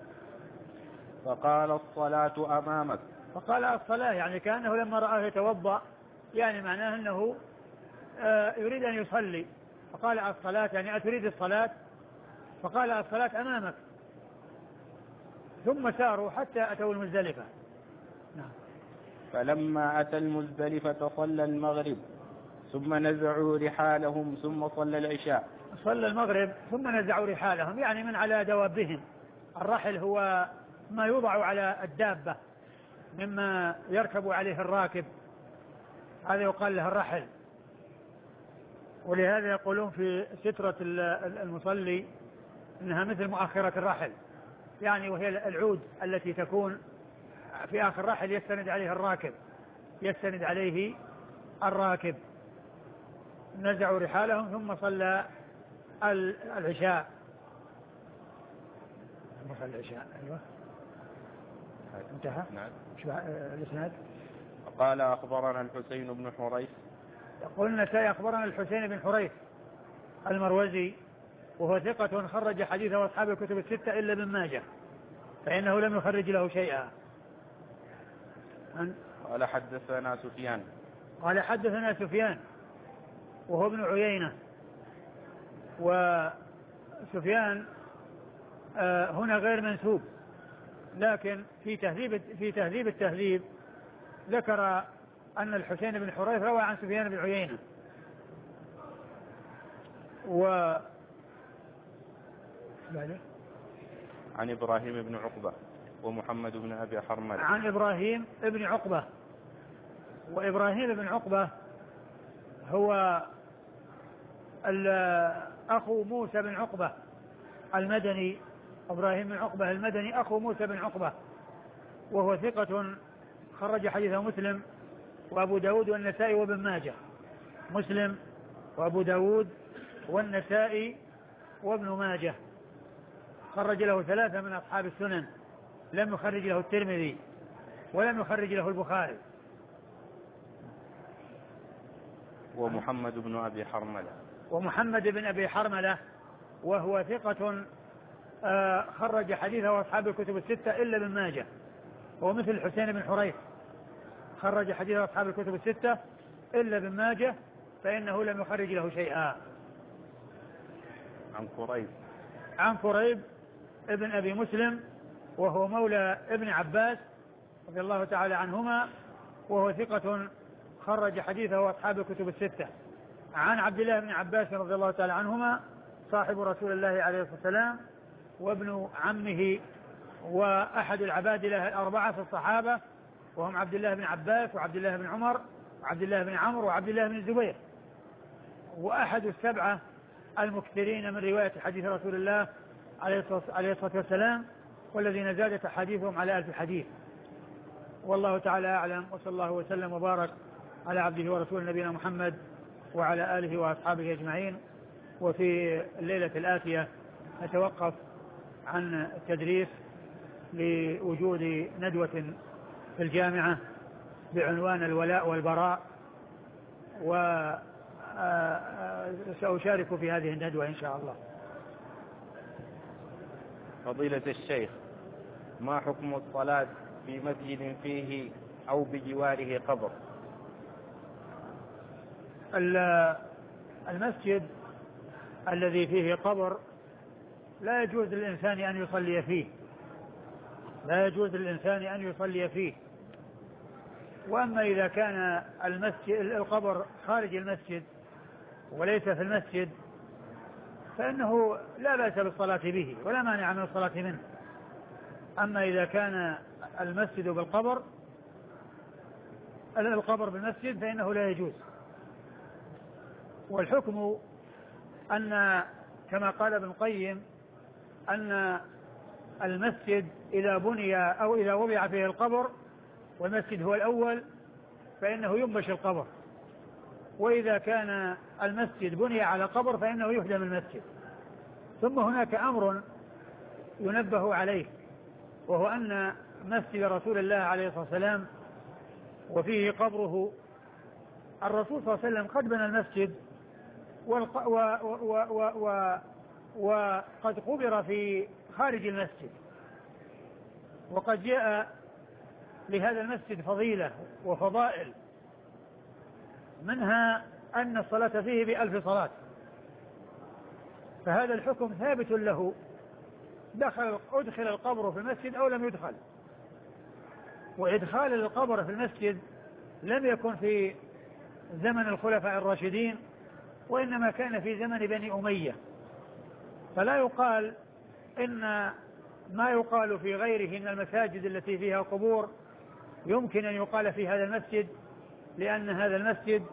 فقال الصلاة أمامك. فقال الصلاة يعني كأنه لما رآه يتوضأ يعني معناه أنه يريد أن يصلي، فقال الصلاة يعني أتريد الصلاة؟ فقال الصلاة أمامك. ثم ساروا حتى أتوا المزدلفة. نعم. فلما أتى المزدلفة صلى المغرب ثم نزعوا رحالهم ثم صلى العشاء. صلى المغرب ثم نزعوا رحالهم يعني من على دوابهم. الرحل هو ما يوضع على الدابة مما يركب عليه الراكب، هذا يقال له الرحل. ولهذا يقولون في سترة المصلي إنها مثل مؤخرة الرحل، يعني وهي العود التي تكون في آخر الرحل يستند عليه الراكب، يستند عليه الراكب. نزعوا رحالهم ثم صلى العشاء. ثم صلى العشاء. أيوه. انتهى. نعم. الإسناد. قال أخبرنا الحسين بن حريث. قلنا أخبرنا الحسين بن حريث المروزي وهو ثقة خرج حديثه أصحاب الكتب الستة إلا ابن ماجه فإنه لم يخرج له شيئا. قال حدثنا سفيان. قال حدثنا سفيان وهو ابن عيينة. وسفيان هنا غير منسوب، لكن في تهذيب التهذيب ذكر أن الحسين بن حريث روى عن سفيان بن عيينة. عن إبراهيم بن عقبة ومحمد بن أبي حرمل. عن إبراهيم بن عقبة، وإبراهيم بن عقبة هو أخو موسى بن عقبة المدني. إبراهيم بن عقبة المدني أخو موسى بن عقبة، وهو ثقة خرج حديثه مسلم وأبو داود والنسائي وابن ماجه. مسلم وأبو داود والنسائي وابن ماجه، خرج له ثلاثة من أصحاب السنن، لم يخرج له الترمذي. ولم يخرج له البخاري. ومحمد بن أبي حرملة. ومحمد بن أبي حرملة وهو ثقة خرج حديثه أصحاب الكتب الستة إلا ابن ماجه، هو مثل الحسين بن حريث خرج حديث أصحاب الكتب الستة إلا ابن ماجه فإنه لم يخرج له شيئا. عن كريب ابن أبي مسلم وهو مولى ابن عباس رضي الله تعالى عنهما وهو ثقة خرج حديثه أصحاب الكتب الستة. عن عبد الله بن عباس رضي الله تعالى عنهما صاحب رسول الله عليه الصلاة والسلام وابن عمه وأحد العبادلة الأربعة في الصحابة، وهم عبد الله بن عباس وعبد الله بن عمر وعبد الله بن عمرو وعبد الله بن الزبير، وأحد السبعة المكثرين من رواية حديث رسول الله عليه الصلاة والسلام، والذين زادت حديثهم على 1000 حديث. والله تعالى أعلم، وصلى الله وسلم وبارك على عبده ورسول نبينا محمد وعلى آله وأصحابه أجمعين. وفي الليلة الآتية نتوقف عن التدريس لوجود ندوة في الجامعة بعنوان الولاء والبراء، وسأشارك في هذه الندوة إن شاء الله. فضيلة الشيخ، ما حكم الصلاة في مسجد فيه أو بجواره قبر؟ المسجد الذي فيه قبر لا يجوز للإنسان أن يصلي فيه، لا يجوز للإنسان أن يصلي فيه. وأما إذا كان القبر خارج المسجد وليس في المسجد فإنه لا بأس بالصلاة به ولا مانع من الصلاة منه. أما إذا كان المسجد بالقبر القبر بالمسجد فإنه لا يجوز. والحكم أن كما قال ابن القيم أن المسجد إذا بني أو إذا وضع فيه القبر والمسجد هو الأول فإنه ينبش القبر، وإذا كان المسجد بني على قبر فإنه يهدم المسجد. ثم هناك أمر ينبه عليه، وهو أن مسجد رسول الله عليه الصلاة والسلام وفيه قبره، الرسول صلى الله عليه وسلم قد بنى المسجد وقد قبر في خارج المسجد، وقد جاء لهذا المسجد فضيلة وفضائل، منها أن الصلاة فيه ب1000 صلاة، فهذا الحكم ثابت له أدخل القبر في المسجد أو لم يدخل. وإدخال القبر في المسجد لم يكن في زمن الخلفاء الراشدين، وإنما كان في زمن بني أمية، فلا يقال إن ما يقال في غيره من المساجد التي فيها قبور يمكن أن يقال في هذا المسجد، لأن هذا المسجد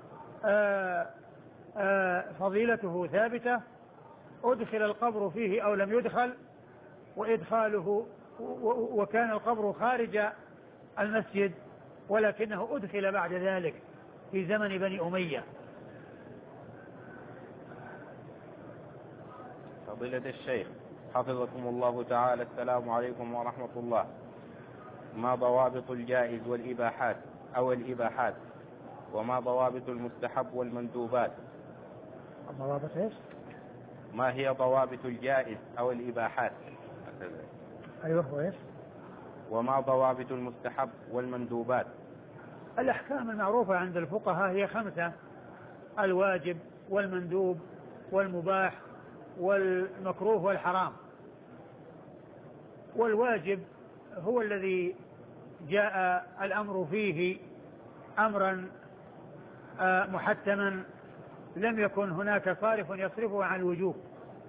فضيلته ثابتة، أدخل القبر فيه أو لم يدخل، وإدخاله وكان القبر خارج المسجد ولكنه أدخل بعد ذلك في زمن بني أمية. فضيلة الشيخ حفظكم الله تعالى، السلام عليكم ورحمة الله. ما ضوابط الجائز والإباحات أو الإباحات، وما ضوابط المستحب والمندوبات؟ ضوابط إيش؟ ما هي ضوابط الجائز أو الإباحات؟ أيوه وإيش؟ وما ضوابط المستحب والمندوبات؟ الأحكام المعروفة عند الفقهاء هي 5: الواجب والمندوب والمباح والمكروه والحرام. والواجب هو الذي جاء الأمر فيه أمرا محتما لم يكن هناك صارف يصرفه عن الوجوب.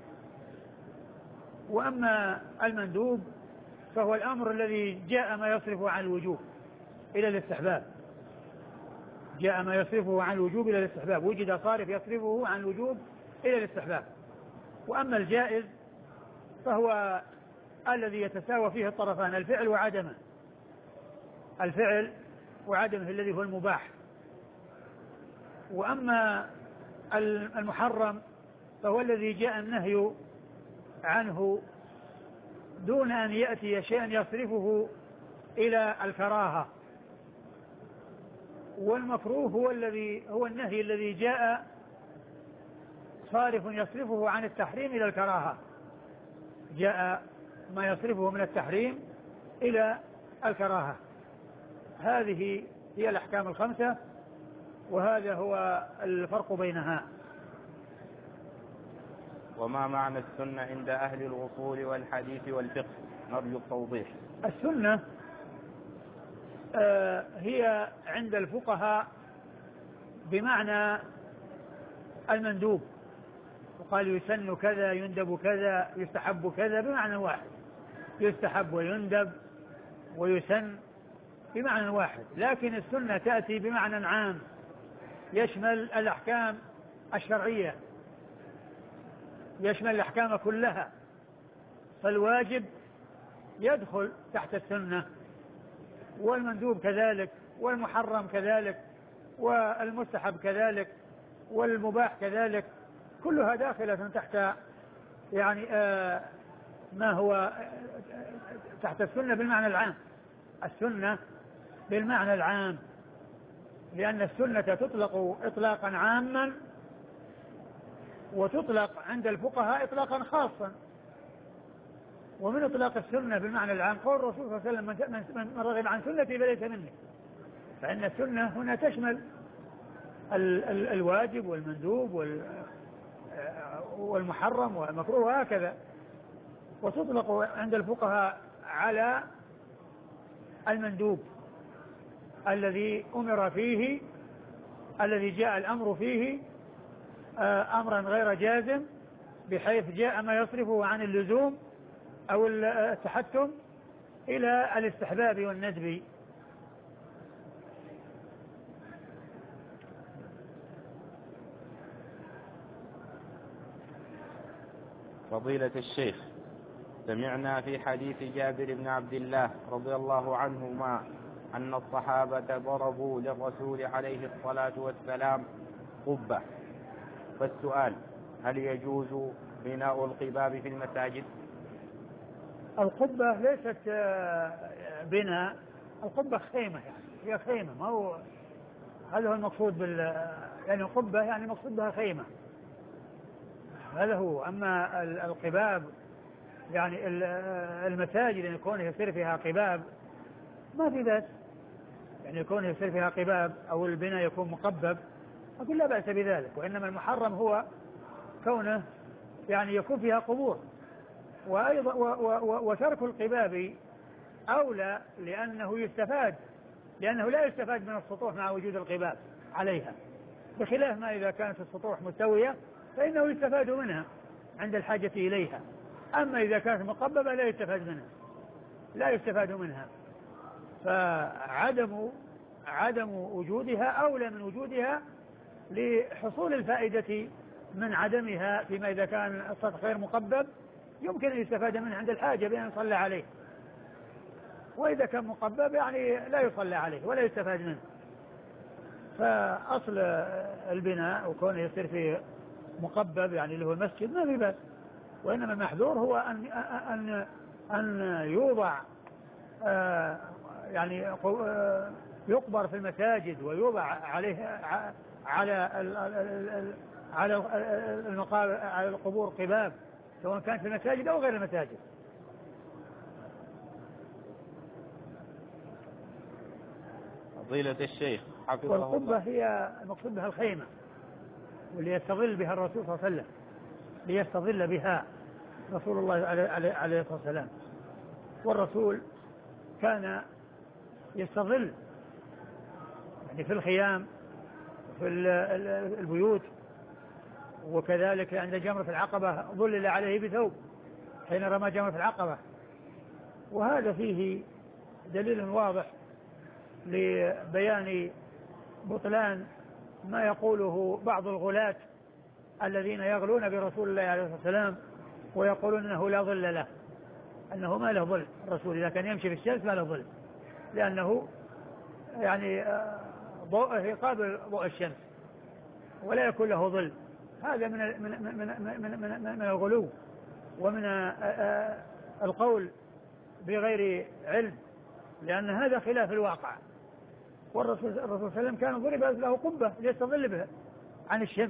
وأما المندوب فهو الأمر الذي جاء ما يصرفه عن الوجوب إلى الاستحباب، جاء ما يصرفه عن الوجوب إلى الاستحباب، وجد صارف يصرفه عن الوجوب إلى الاستحباب. وأما الجائز فهو الذي يتساوى فيه الطرفان، الفعل وعدمه، الفعل وعدمه الذي هو المباح. وأما المحرم فهو الذي جاء النهي عنه دون أن يأتي شيئا يصرفه إلى الكراهة. والمكروه هو النهي الذي جاء صارف يصرفه عن التحريم إلى الكراهة، جاء ما يصرفه من التحريم إلى الكراهة. هذه هي الأحكام الخمسة، وهذا هو الفرق بينها. وما معنى السنة عند أهل الأصول والحديث والفقه؟ نرجو التوضيح. السنة هي عند الفقهاء بمعنى المندوب، وقال يسن كذا يندب كذا يستحب كذا بمعنى واحد، يستحب ويندب ويسن بمعنى واحد. لكن السنة تأتي بمعنى عام يشمل الأحكام الشرعية، يشمل الأحكام كلها، فالواجب يدخل تحت السنة، والمندوب كذلك، والمحرم كذلك، والمستحب كذلك، والمباح كذلك، كلها داخلة تحت يعني ما هو تحت السنة بالمعنى العام. السنة بالمعنى العام، لأن السنة تطلق إطلاقا عاما، وتطلق عند الفقهاء إطلاقا خاصا. ومن إطلاق السنة بالمعنى العام قول الرسول صلى الله عليه وسلم من رغب عن سنتي فليس مني، فإن السنة هنا تشمل الواجب والمندوب والمحرم والمكروه وهكذا. وتطلق عند الفقهاء على المندوب الذي أمر فيه، الذي جاء الأمر فيه أمرا غير جازم، بحيث جاء ما يصرفه عن اللزوم أو التحتم إلى الاستحباب والندب. فضيلة الشيخ، سمعنا في حديث جابر بن عبد الله رضي الله عنهما أن الصحابة ضربوا للرسول عليه الصلاة والسلام قبة، فالسؤال: هل يجوز بناء القباب في المساجد؟ القبة ليست بناء، القبة خيمة، يعني هي خيمة، ما هو هذا هو المقصود يعني القبة يعني مقصود بها خيمة، هذا هو. أما القباب يعني المساجد أن يكون يصير فيها قباب ما في بأس، يعني يكون يصير فيها قباب أو البناء يكون مقبب، أقول لا بأس بذلك. وإنما المحرم هو كونه يعني يكون فيها قبور. وأيضا وترك القباب أولى، لأنه يستفاد، لأنه لا يستفاد من السطوح مع وجود القباب عليها، بخلاف ما إذا كانت السطوح مستوية فإنه يستفاد منها عند الحاجة إليها. أما إذا كانت مقببة لا يستفاد منها، فعدم وجودها أولى من وجودها لحصول الفائدة من عدمها، فيما إذا كان السطح غير مقبب يمكن أن يستفاد منه عند الحاجة بأن يصلى عليه، وإذا كان مقبب يعني لا يصلى عليه ولا يستفاد منه. فأصل البناء وكونه يصير فيه مقبب يعني اللي هو المسجد ما في بأس، وإنما المحذور هو أن يوضع يعني يقبر في المساجد ويوضع عليه على القبور قباب، سواء كانت في المساجد أو غير المساجد. فضيلة الشيخ حفظه الله. والقبة هي المقصود بها الخيمة، واللي يستظل بها الرسول صلى الله عليه وسلم، ليستظل بها رسول الله عليه الصلاة والسلام. والرسول كان يستظل يعني في الخيام في البيوت، وكذلك عند جمرة العقبة ظلل عليه بثوب حين رمى جمرة العقبة. وهذا فيه دليل واضح لبيان بطلان ما يقوله بعض الغلاة الذين يغلون برسول الله عليه الصلاة والسلام ويقولون أنه لا ظل له، أنه ما له ظل. الرسول إذا كان يمشي في الشمس ما له ظل، لأنه يعني ضوءه يقابل ضوء الشمس ولا يكون له ظل. هذا من الغلو ومن القول بغير علم لأن هذا خلاف الواقع. والرسول صلى الله عليه وسلم كان ضرب له قبة ليستظل بها عن الشمس.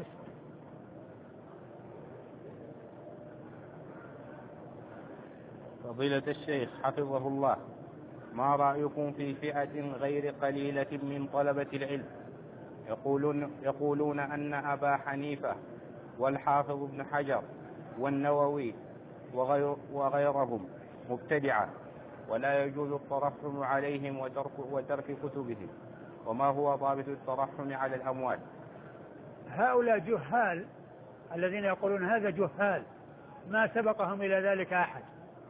فضيلة الشيخ حفظه الله، ما رأيكم في فئة غير قليلة من طلبة العلم يقولون أن أبا حنيفة والحافظ ابن حجر والنووي وغيرهم مبتدعة، ولا يجوز الترحم عليهم وترك كتبهم، وما هو ضابط الترحم على الأموال؟ هؤلاء جهال، الذين يقولون هذا جهال، ما سبقهم إلى ذلك أحد،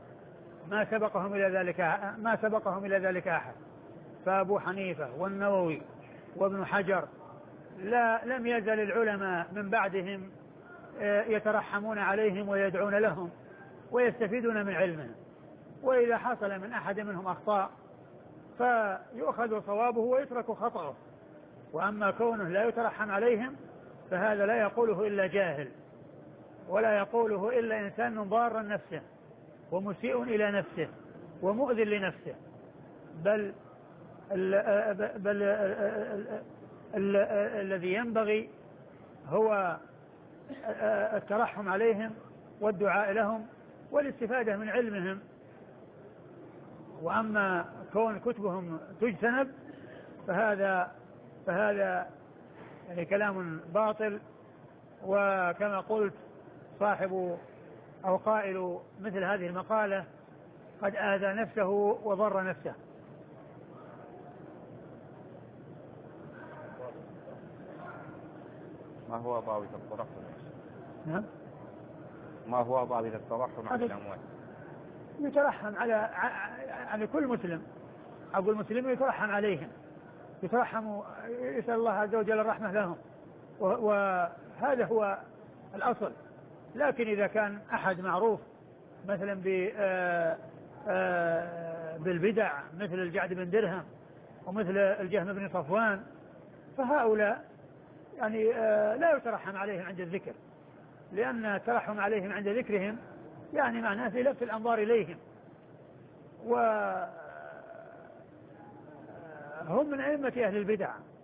ما سبقهم إلى ذلك أحد. فأبو حنيفة والنووي وابن حجر لم يزل العلماء من بعدهم يترحمون عليهم ويدعون لهم ويستفيدون من علمهم، وإذا حصل من أحد منهم أخطاء فيؤخذ صوابه ويترك خطأه. وأما كونه لا يترحم عليهم فهذا لا يقوله إلا جاهل، ولا يقوله إلا إنسان ضار نفسه ومسيء إلى نفسه ومؤذن لنفسه. بل الذي ينبغي هو الترحم عليهم والدعاء لهم والاستفادة من علمهم. وأما كون كتبهم تجتنب فهذا يعني كلام باطل. وكما قلت صاحب أو قائل مثل هذه المقالة قد آذى نفسه وضر نفسه. ما هو ضابط الترحم؟ نعم، ما هو ضابط الترحم على الأموال؟ يترحم على كل مسلم، أقول المسلمين يترحم عليهم، يترحم، يسأل الله عز وجل الرحمة لهم، وهذا هو الأصل. لكن إذا كان أحد معروف مثلا بالبدع مثل الجعد بن درهم ومثل الجهم بن صفوان فهؤلاء يعني لا يترحم عليهم عند الذكر، لأن الترحم عليهم عند ذكرهم يعني معناه في لفت الأنظار إليهم، وهم من أئمة أهل البدع.